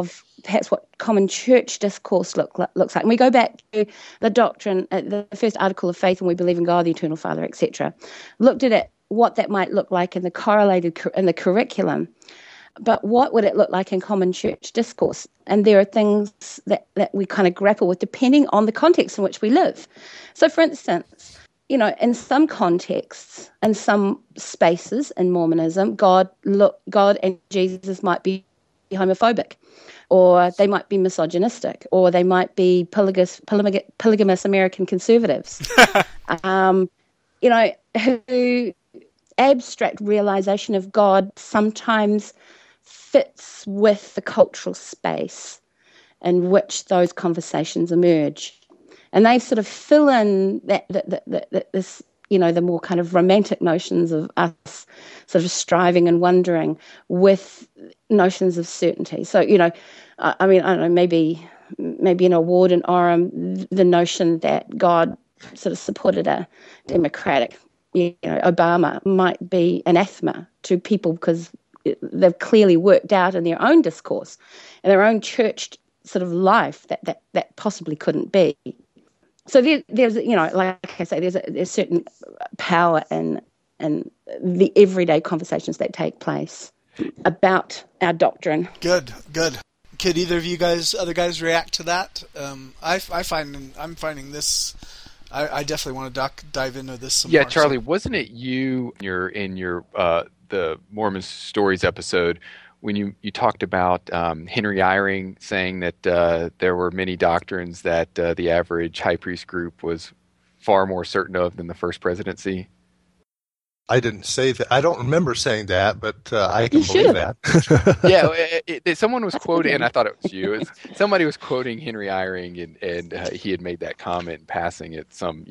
perhaps what common church discourse looks like. And we go back to the doctrine, the first article of faith, and we believe in God, the eternal Father, etc. Looked at it, what that might look like in the curriculum. But what would it look like in common church discourse? And there are things that we kind of grapple with depending on the context in which we live. So, for instance, in some contexts, in some spaces in Mormonism, God and Jesus might be homophobic, or they might be misogynistic, or they might be polygamous American conservatives. Who abstract realization of God sometimes fits with the cultural space in which those conversations emerge. And they sort of fill in this, the more kind of romantic notions of us sort of striving and wondering with notions of certainty. So, I don't know, maybe in a Ward and Orem, the notion that God sort of supported a democratic, Obama might be anathema to people because they've clearly worked out in their own discourse, in their own church sort of life that possibly couldn't be. So there's like I say, there's a certain power in the everyday conversations that take place about our doctrine. Good. Could either of you other guys react to that? I'm finding this. I definitely want to dive into this some more. Yeah, Charlie, wasn't it you in your the Mormon Stories episode when you talked about Henry Eyring saying that there were many doctrines that the average high priest group was far more certain of than the first presidency? I didn't say that. I don't remember saying that, but I can believe that. Yeah, someone was quoting, and I thought it was you. Somebody was quoting Henry Eyring, and he had made that comment in passing at some,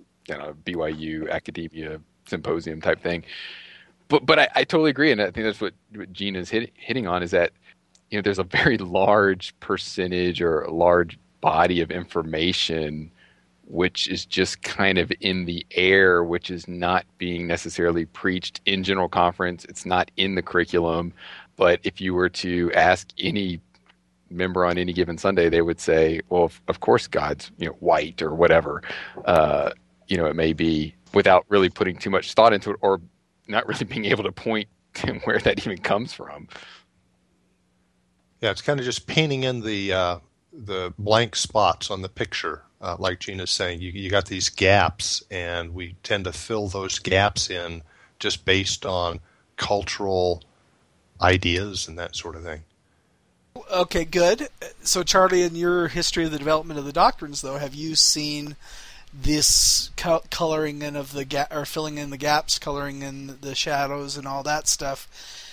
BYU academia symposium type thing. But I totally agree, and I think that's what Gina's hitting on is that there's a very large percentage or a large body of information which is just kind of in the air, which is not being necessarily preached in General Conference. It's not in the curriculum. But if you were to ask any member on any given Sunday, they would say, well, of course God's white or whatever. It may be, without really putting too much thought into it or not really being able to point to where that even comes from. Yeah, it's kind of just painting in the blank spots on the picture. Like Gina's saying, you got these gaps, and we tend to fill those gaps in just based on cultural ideas and that sort of thing. Okay, good. So, Charlie, in your history of the development of the doctrines, though, have you seen this coloring in of the or filling in the gaps, coloring in the shadows, and all that stuff?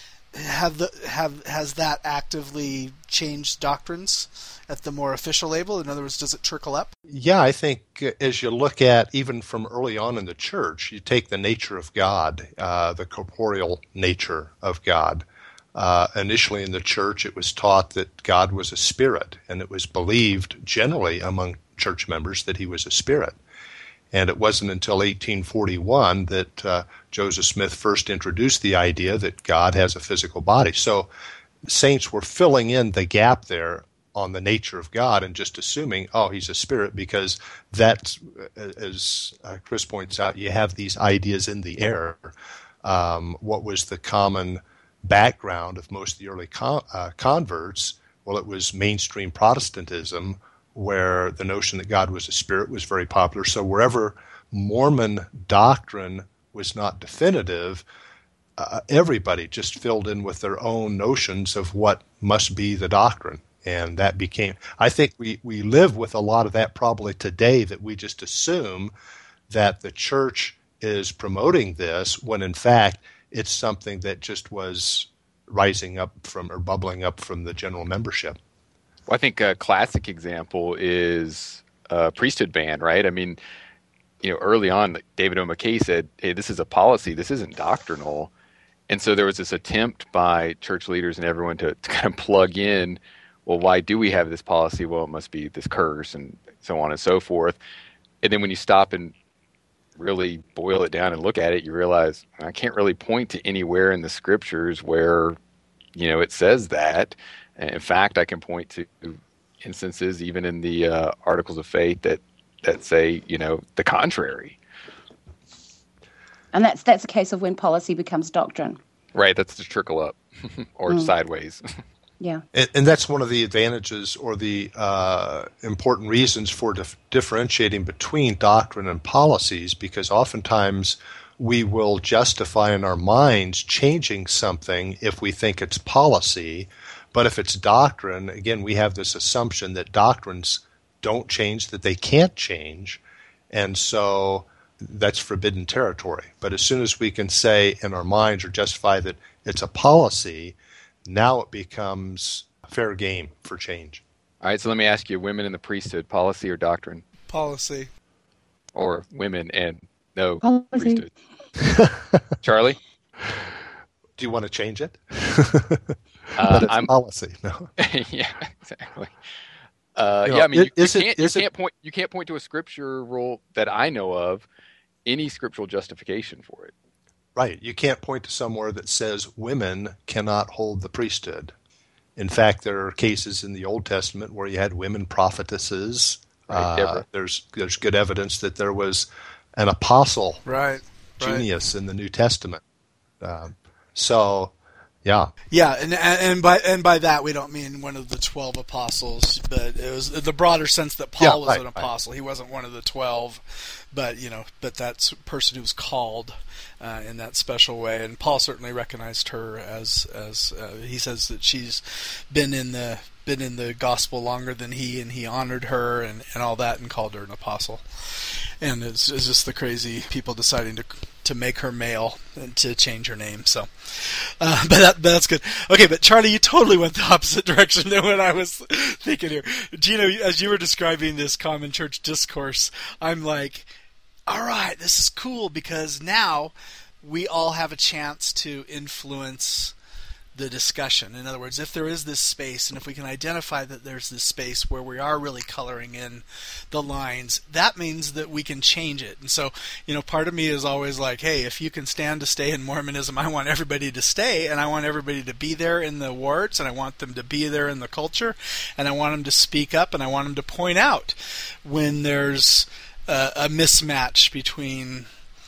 Has that actively changed doctrines at the more official label? In other words, does it trickle up? Yeah, I think as you look at, even from early on in the church, you take the nature of God, the corporeal nature of God. Initially in the church, it was taught that God was a spirit, and it was believed generally among church members that he was a spirit. And it wasn't until 1841 that Joseph Smith first introduced the idea that God has a physical body. So saints were filling in the gap there on the nature of God and just assuming, he's a spirit, because that's, as Chris points out, you have these ideas in the air. What was the common background of most of the early converts? Well, it was mainstream Protestantism, where the notion that God was a spirit was very popular. So wherever Mormon doctrine was not definitive, everybody just filled in with their own notions of what must be the doctrine. And that became, I think we live with a lot of that probably today, that we just assume that the church is promoting this when in fact it's something that just was rising up from or bubbling up from the general membership. Well, I think a classic example is priesthood ban, right? I mean, early on, David O. McKay said, hey, this is a policy. This isn't doctrinal. And so there was this attempt by church leaders and everyone to kind of plug in, well, why do we have this policy? Well, it must be this curse and so on and so forth. And then when you stop and really boil it down and look at it, you realize I can't really point to anywhere in the scriptures where, it says that. In fact, I can point to instances even in the Articles of Faith that say, the contrary. And that's a case of when policy becomes doctrine. Right, that's the trickle up or sideways. Yeah. And that's one of the advantages or the important reasons for differentiating between doctrine and policies, because oftentimes we will justify in our minds changing something if we think it's policy. But if it's doctrine, again, we have this assumption that doctrines don't change, that they can't change. And so that's forbidden territory. But as soon as we can say in our minds or justify that it's a policy, now it becomes fair game for change. All right, so let me ask you, women in the priesthood, policy or doctrine? Policy. Or women and no Policy. priesthood? Charlie? Do you want to change it? I'm policy. No. Yeah, exactly. You can't point to a scripture rule that I know of, any scriptural justification for it. Right. You can't point to somewhere that says women cannot hold the priesthood. In fact, there are cases in the Old Testament where you had women prophetesses. Right, there's good evidence that there was an apostle, Junius, in the New Testament. Yeah. Yeah, and by that we don't mean one of the 12 apostles, but it was the broader sense that Paul was an apostle. Right. He wasn't one of the 12, but that's a person who was called in that special way. And Paul certainly recognized her as he says that she's been in the gospel longer than he, and he honored her and all that and called her an apostle. And it's just the crazy people deciding to make her male and to change her name. So, but that's good. Okay, but Charlie, you totally went the opposite direction than what I was thinking here. Gino, as you were describing this common church discourse, I'm like, all right, this is cool because now we all have a chance to influence the discussion. In other words, if there is this space, and if we can identify that there's this space where we are really coloring in the lines, that means that we can change it. And so, part of me is always like, hey, if you can stand to stay in Mormonism, I want everybody to stay, and I want everybody to be there in the wards, and I want them to be there in the culture, and I want them to speak up, and I want them to point out when there's a mismatch between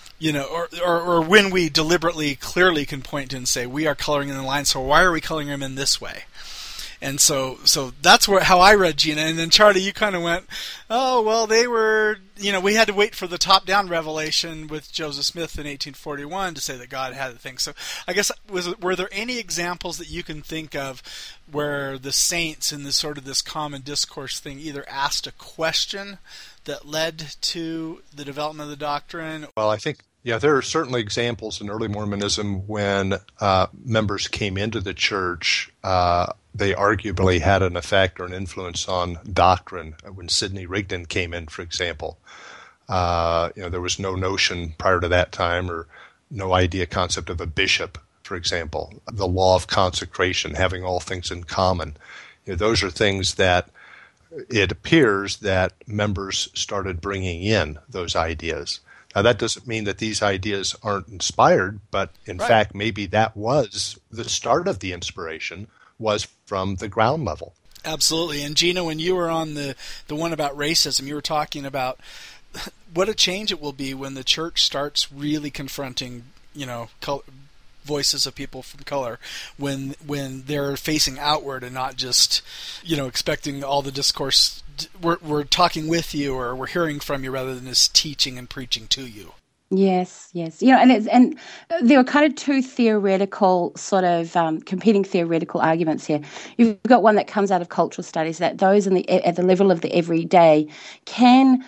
or when we deliberately, clearly can point to and say, we are coloring in the line, so why are we coloring them in this way? And so that's how I read Gina. And then Charlie, you kind of went, oh, well, they were, we had to wait for the top-down revelation with Joseph Smith in 1841 to say that God had a thing. So I guess, were there any examples that you can think of where the saints in this common discourse thing either asked a question that led to the development of the doctrine? Well, I think, there are certainly examples in early Mormonism when members came into the church. They arguably had an effect or an influence on doctrine. When Sidney Rigdon came in, for example, there was no notion prior to that time or no concept of a bishop, for example. The law of consecration, having all things in common. Those are things that it appears that members started bringing in those ideas. Now, that doesn't mean that these ideas aren't inspired, but in fact, maybe that was the start of the inspiration, was from the ground level. Absolutely. And Gina, when you were on the one about racism, you were talking about what a change it will be when the church starts really confronting, voices of people from color when they're facing outward and not just, expecting all the discourse. We're talking with you or we're hearing from you rather than just teaching and preaching to you. Yes. And there are kind of two theoretical competing theoretical arguments here. You've got one that comes out of cultural studies, that those at the level of the everyday can,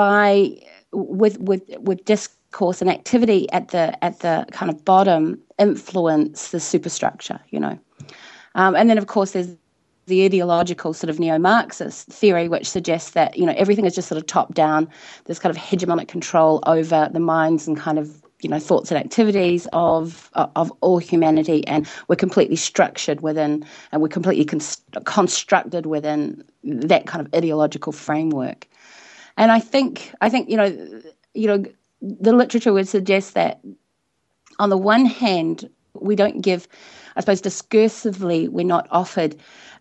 with discourse and activity at the kind of bottom, influence the superstructure. And then of course there's the ideological sort of neo-Marxist theory, which suggests that, everything is just sort of top-down, this kind of hegemonic control over the minds and kind of, thoughts and activities of all humanity, and we're completely structured within, and we're completely constructed within that kind of ideological framework. And I think the literature would suggest that, on the one hand, we don't give, I suppose, discursively, we're not offered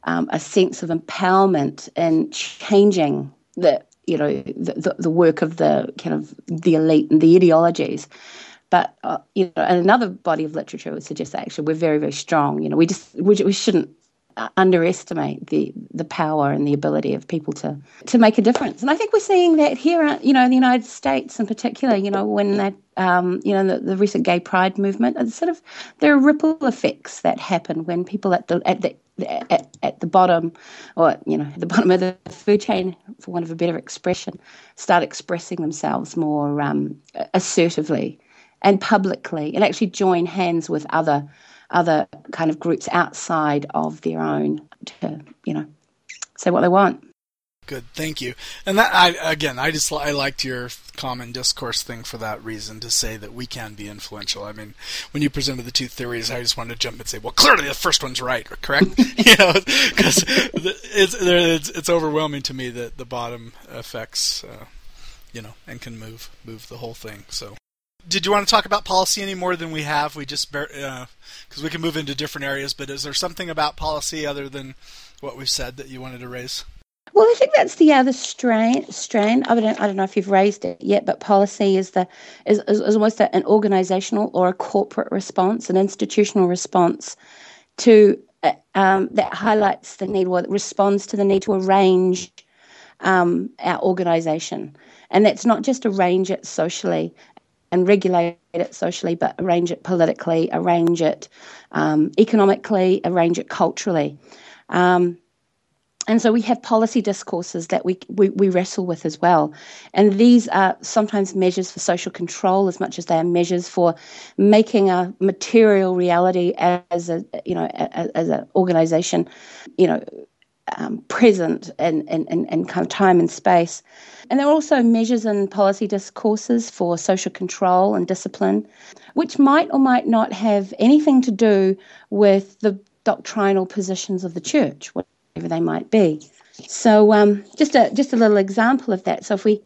a sense of empowerment in changing the work of the kind of the elite and the ideologies. But and another body of literature would suggest that actually we're very, very strong. We shouldn't underestimate the power and the ability of people to make a difference. And I think we're seeing that here, in the United States in particular. When that the recent gay pride movement, it's sort of there are ripple effects that happen when people at the bottom, or the bottom of the food chain, for want of a better expression, start expressing themselves more assertively and publicly, and actually join hands with other kind of groups outside of their own to, say what they want. Good, thank you. And that I liked your common discourse thing for that reason, to say that we can be influential. I mean, when you presented the two theories, I just wanted to jump and say, well, clearly the first one's right, correct? Because it's overwhelming to me that the bottom affects, and can move the whole thing. So, did you want to talk about policy any more than we have? We just because we can move into different areas, but is there something about policy other than what we've said that you wanted to raise? Well, I think that's the other strain. I don't know if you've raised it yet, but policy is almost an organizational or a corporate response, an institutional response to that highlights the need, or that responds to the need to arrange our organization, and that's not just arrange it socially and regulate it socially, but arrange it politically, arrange it economically, arrange it culturally. And so we have policy discourses that we wrestle with as well. And these are sometimes measures for social control as much as they are measures for making a material reality as an organization, present and kind of time and space. And there are also measures and policy discourses for social control and discipline, which might or might not have anything to do with the doctrinal positions of the church, whatever they might be. So just a little example of that. So if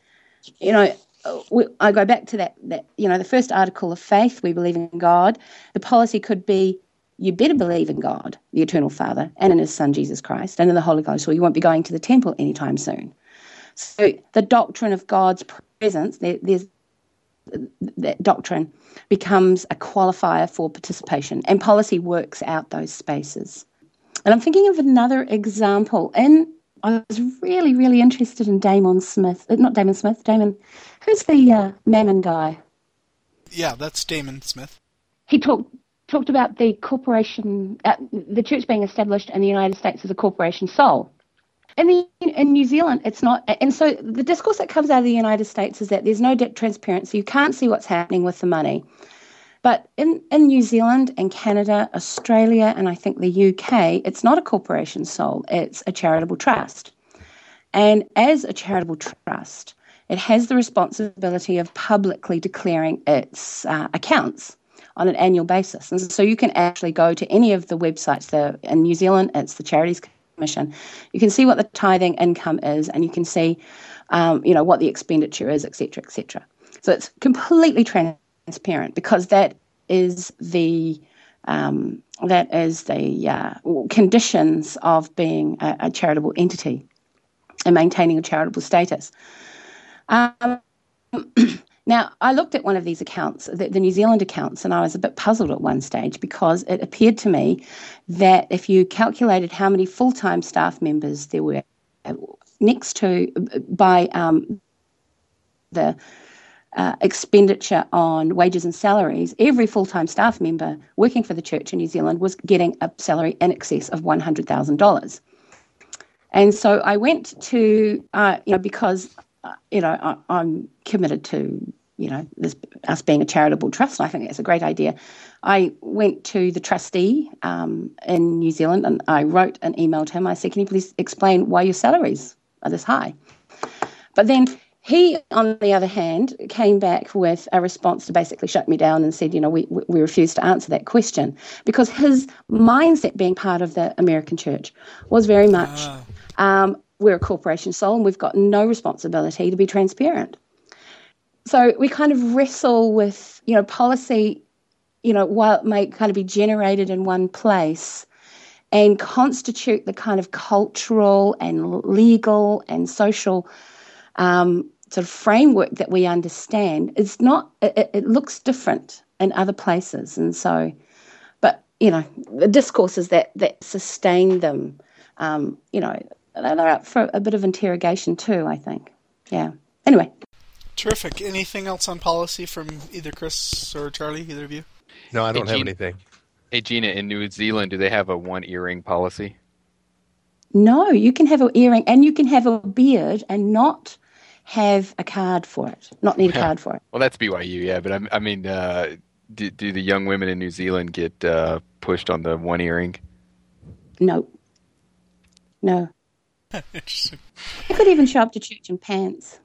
I go back to that the first article of faith, we believe in God. The policy could be, you better believe in God, the Eternal Father, and in His Son, Jesus Christ, and in the Holy Ghost, or you won't be going to the temple anytime soon. So the doctrine of God's presence, that doctrine becomes a qualifier for participation, and policy works out those spaces. And I'm thinking of another example, and I was really, really interested in Damon, who's the Mammon guy? Yeah, that's Damon Smith. He talked about the corporation, the church being established in the United States as a corporation sole. In New Zealand, it's not. And so the discourse that comes out of the United States is that there's no transparency. You can't see what's happening with the money. But in New Zealand and Canada, Australia, and I think the UK, it's not a corporation sole. It's a charitable trust. And as a charitable trust, it has the responsibility of publicly declaring its accounts on an annual basis. And so you can actually go to any of the websites. In New Zealand, it's the Charities Commission. You can see what the tithing income is, and you can see, what the expenditure is, et cetera, et cetera. So it's completely transparent, because that is the conditions of being a charitable entity and maintaining a charitable status. Now, I looked at one of these accounts, the New Zealand accounts, and I was a bit puzzled at one stage, because it appeared to me that if you calculated how many full-time staff members there were next to by the expenditure on wages and salaries, every full-time staff member working for the church in New Zealand was getting a salary in excess of $100,000. And so I went to, because, I'm committed to, us being a charitable trust, and I think that's a great idea. I went to the trustee in New Zealand, and I wrote an email to him. I said, can you please explain why your salaries are this high? But then he, on the other hand, came back with a response to basically shut me down and said, we refuse to answer that question, because his mindset, being part of the American church, was very much, we're a corporation sole and we've got no responsibility to be transparent. So we kind of wrestle with, policy, while it may kind of be generated in one place, and constitute the kind of cultural and legal and social sort of framework that we understand. It's not, it looks different in other places. And so, but, the discourses that sustain them, they're up for a bit of interrogation too, I think. Yeah. Anyway. Terrific. Anything else on policy from either Chris or Charlie, either of you? No, I don't have anything. Hey, Gina, in New Zealand, do they have a one earring policy? No, you can have an earring and you can have a beard and not have a card for it, not need a card for it. Well, that's BYU, yeah, but I mean, do the young women in New Zealand get pushed on the one earring? No. Interesting. You could even show up to church in pants.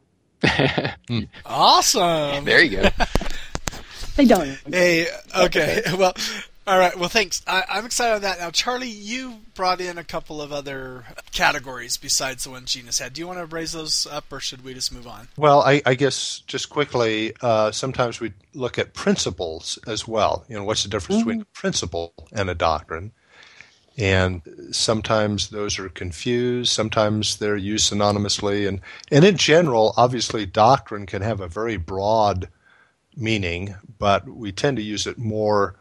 Awesome. There you go. They don't. Hey, okay. Well, all right. Well, thanks. I'm excited on that. Now, Charlie, you brought in a couple of other categories besides the one Gina's had. Do you want to raise those up, or should we just move on? Well, I guess just quickly, sometimes we look at principles as well. What's the difference between a principle and a doctrine? And sometimes those are confused. Sometimes they're used synonymously. And in general, obviously, doctrine can have a very broad meaning, but we tend to use it more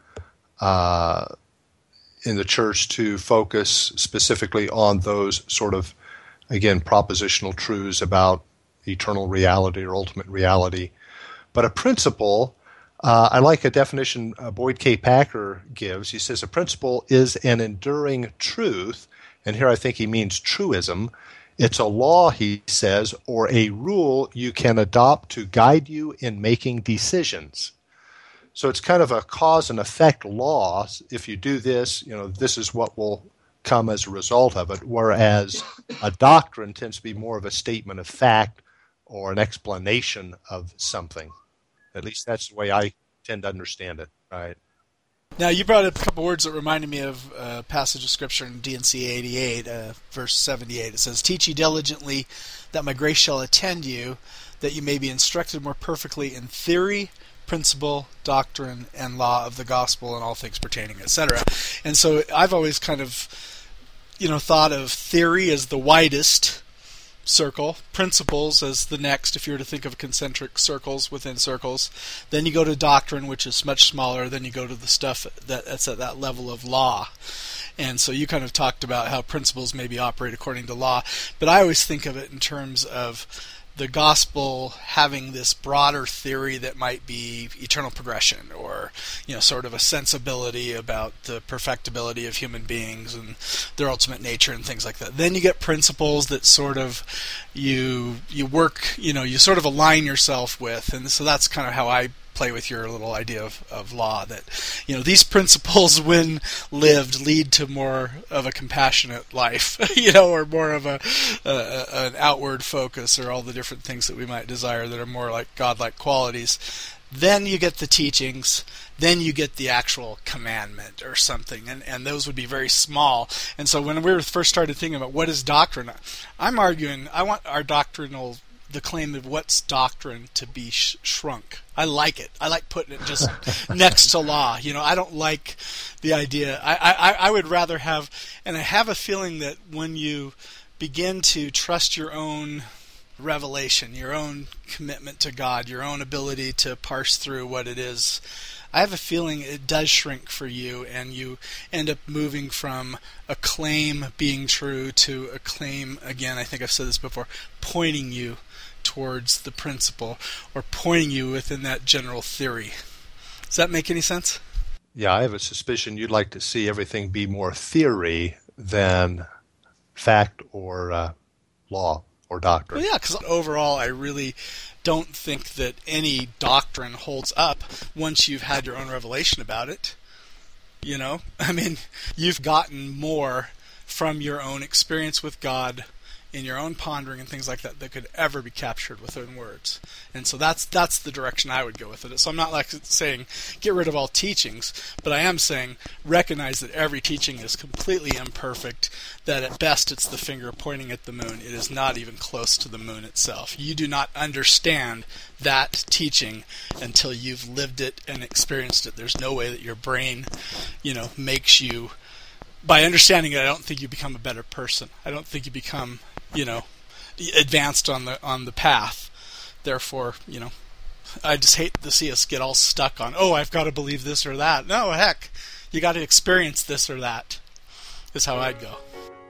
in the church to focus specifically on those sort of, again, propositional truths about eternal reality or ultimate reality. But a principle, I like a definition Boyd K. Packer gives. He says a principle is an enduring truth, and here I think he means truism. It's a law, he says, or a rule you can adopt to guide you in making decisions. So it's kind of a cause and effect law. If you do this, this is what will come as a result of it, whereas a doctrine tends to be more of a statement of fact or an explanation of something. At least that's the way I tend to understand it, right? Now, you brought up a couple words that reminded me of a passage of Scripture in D&C 88, verse 78. It says, "Teach ye diligently that my grace shall attend you, that you may be instructed more perfectly in theory, principle, doctrine, and law of the gospel, and all things pertaining," etc. And so I've always kind of, thought of theory as the widest circle, principles as the next, if you were to think of concentric circles within circles. Then you go to doctrine, which is much smaller. Then you go to the stuff that's at that level of law. And so you kind of talked about how principles maybe operate according to law. But I always think of it in terms of the gospel having this broader theory that might be eternal progression, or sort of a sensibility about the perfectibility of human beings and their ultimate nature and things like that. Then you get principles that sort of you work, you sort of align yourself with, and so that's kind of how I play with your little idea of law, that these principles, when lived, lead to more of a compassionate life, or more of an outward focus, or all the different things that we might desire that are more like godlike qualities. Then you get the teachings, then you get the actual commandment or something, and those would be very small. And so when we first started thinking about what is doctrine, I'm arguing I want our the claim of what's doctrine to be shrunk. I like it. I like putting it just next to law. I don't like the idea. I would rather have, and I have a feeling that when you begin to trust your own revelation, your own commitment to God, your own ability to parse through what it is, I have a feeling it does shrink for you, and you end up moving from a claim being true to a claim, again, I think I've said this before, pointing you towards the principle, or pointing you within that general theory. Does that make any sense? Yeah, I have a suspicion you'd like to see everything be more theory than fact or law or doctrine. Well, yeah, because overall I really don't think that any doctrine holds up once you've had your own revelation about it. You've gotten more from your own experience with God, in your own pondering and things like that could ever be captured within words. And so that's the direction I would go with it. So I'm not saying get rid of all teachings, but I am saying recognize that every teaching is completely imperfect, that at best it's the finger pointing at the moon. It is not even close to the moon itself. You do not understand that teaching until you've lived it and experienced it. There's no way that your brain, makes you by understanding it, I don't think you become a better person. I don't think you become, advanced on the path. Therefore, I just hate to see us get all stuck on, I've got to believe this or that. No, heck, you got to experience this or that, is how I'd go.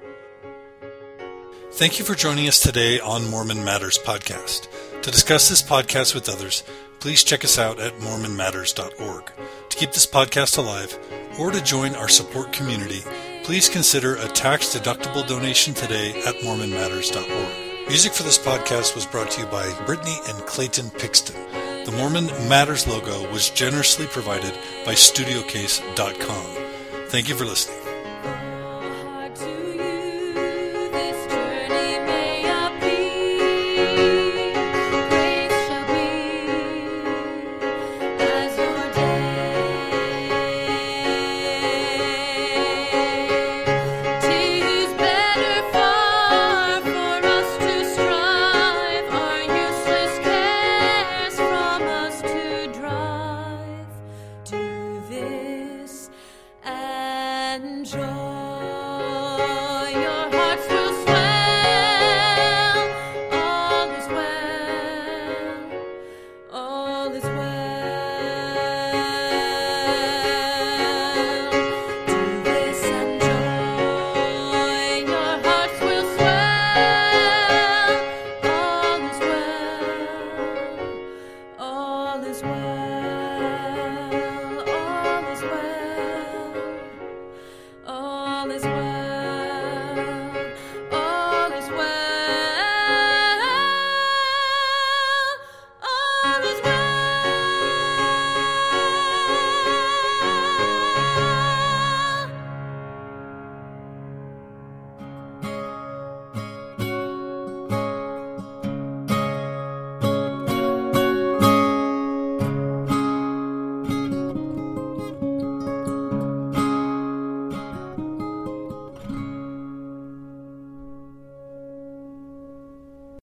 Thank you for joining us today on Mormon Matters Podcast. To discuss this podcast with others, please check us out at mormonmatters.org. To keep this podcast alive, or to join our support community, please consider a tax-deductible donation today at mormonmatters.org. Music for this podcast was brought to you by Brittany and Clayton Pixton. The Mormon Matters logo was generously provided by StudioCase.com. Thank you for listening.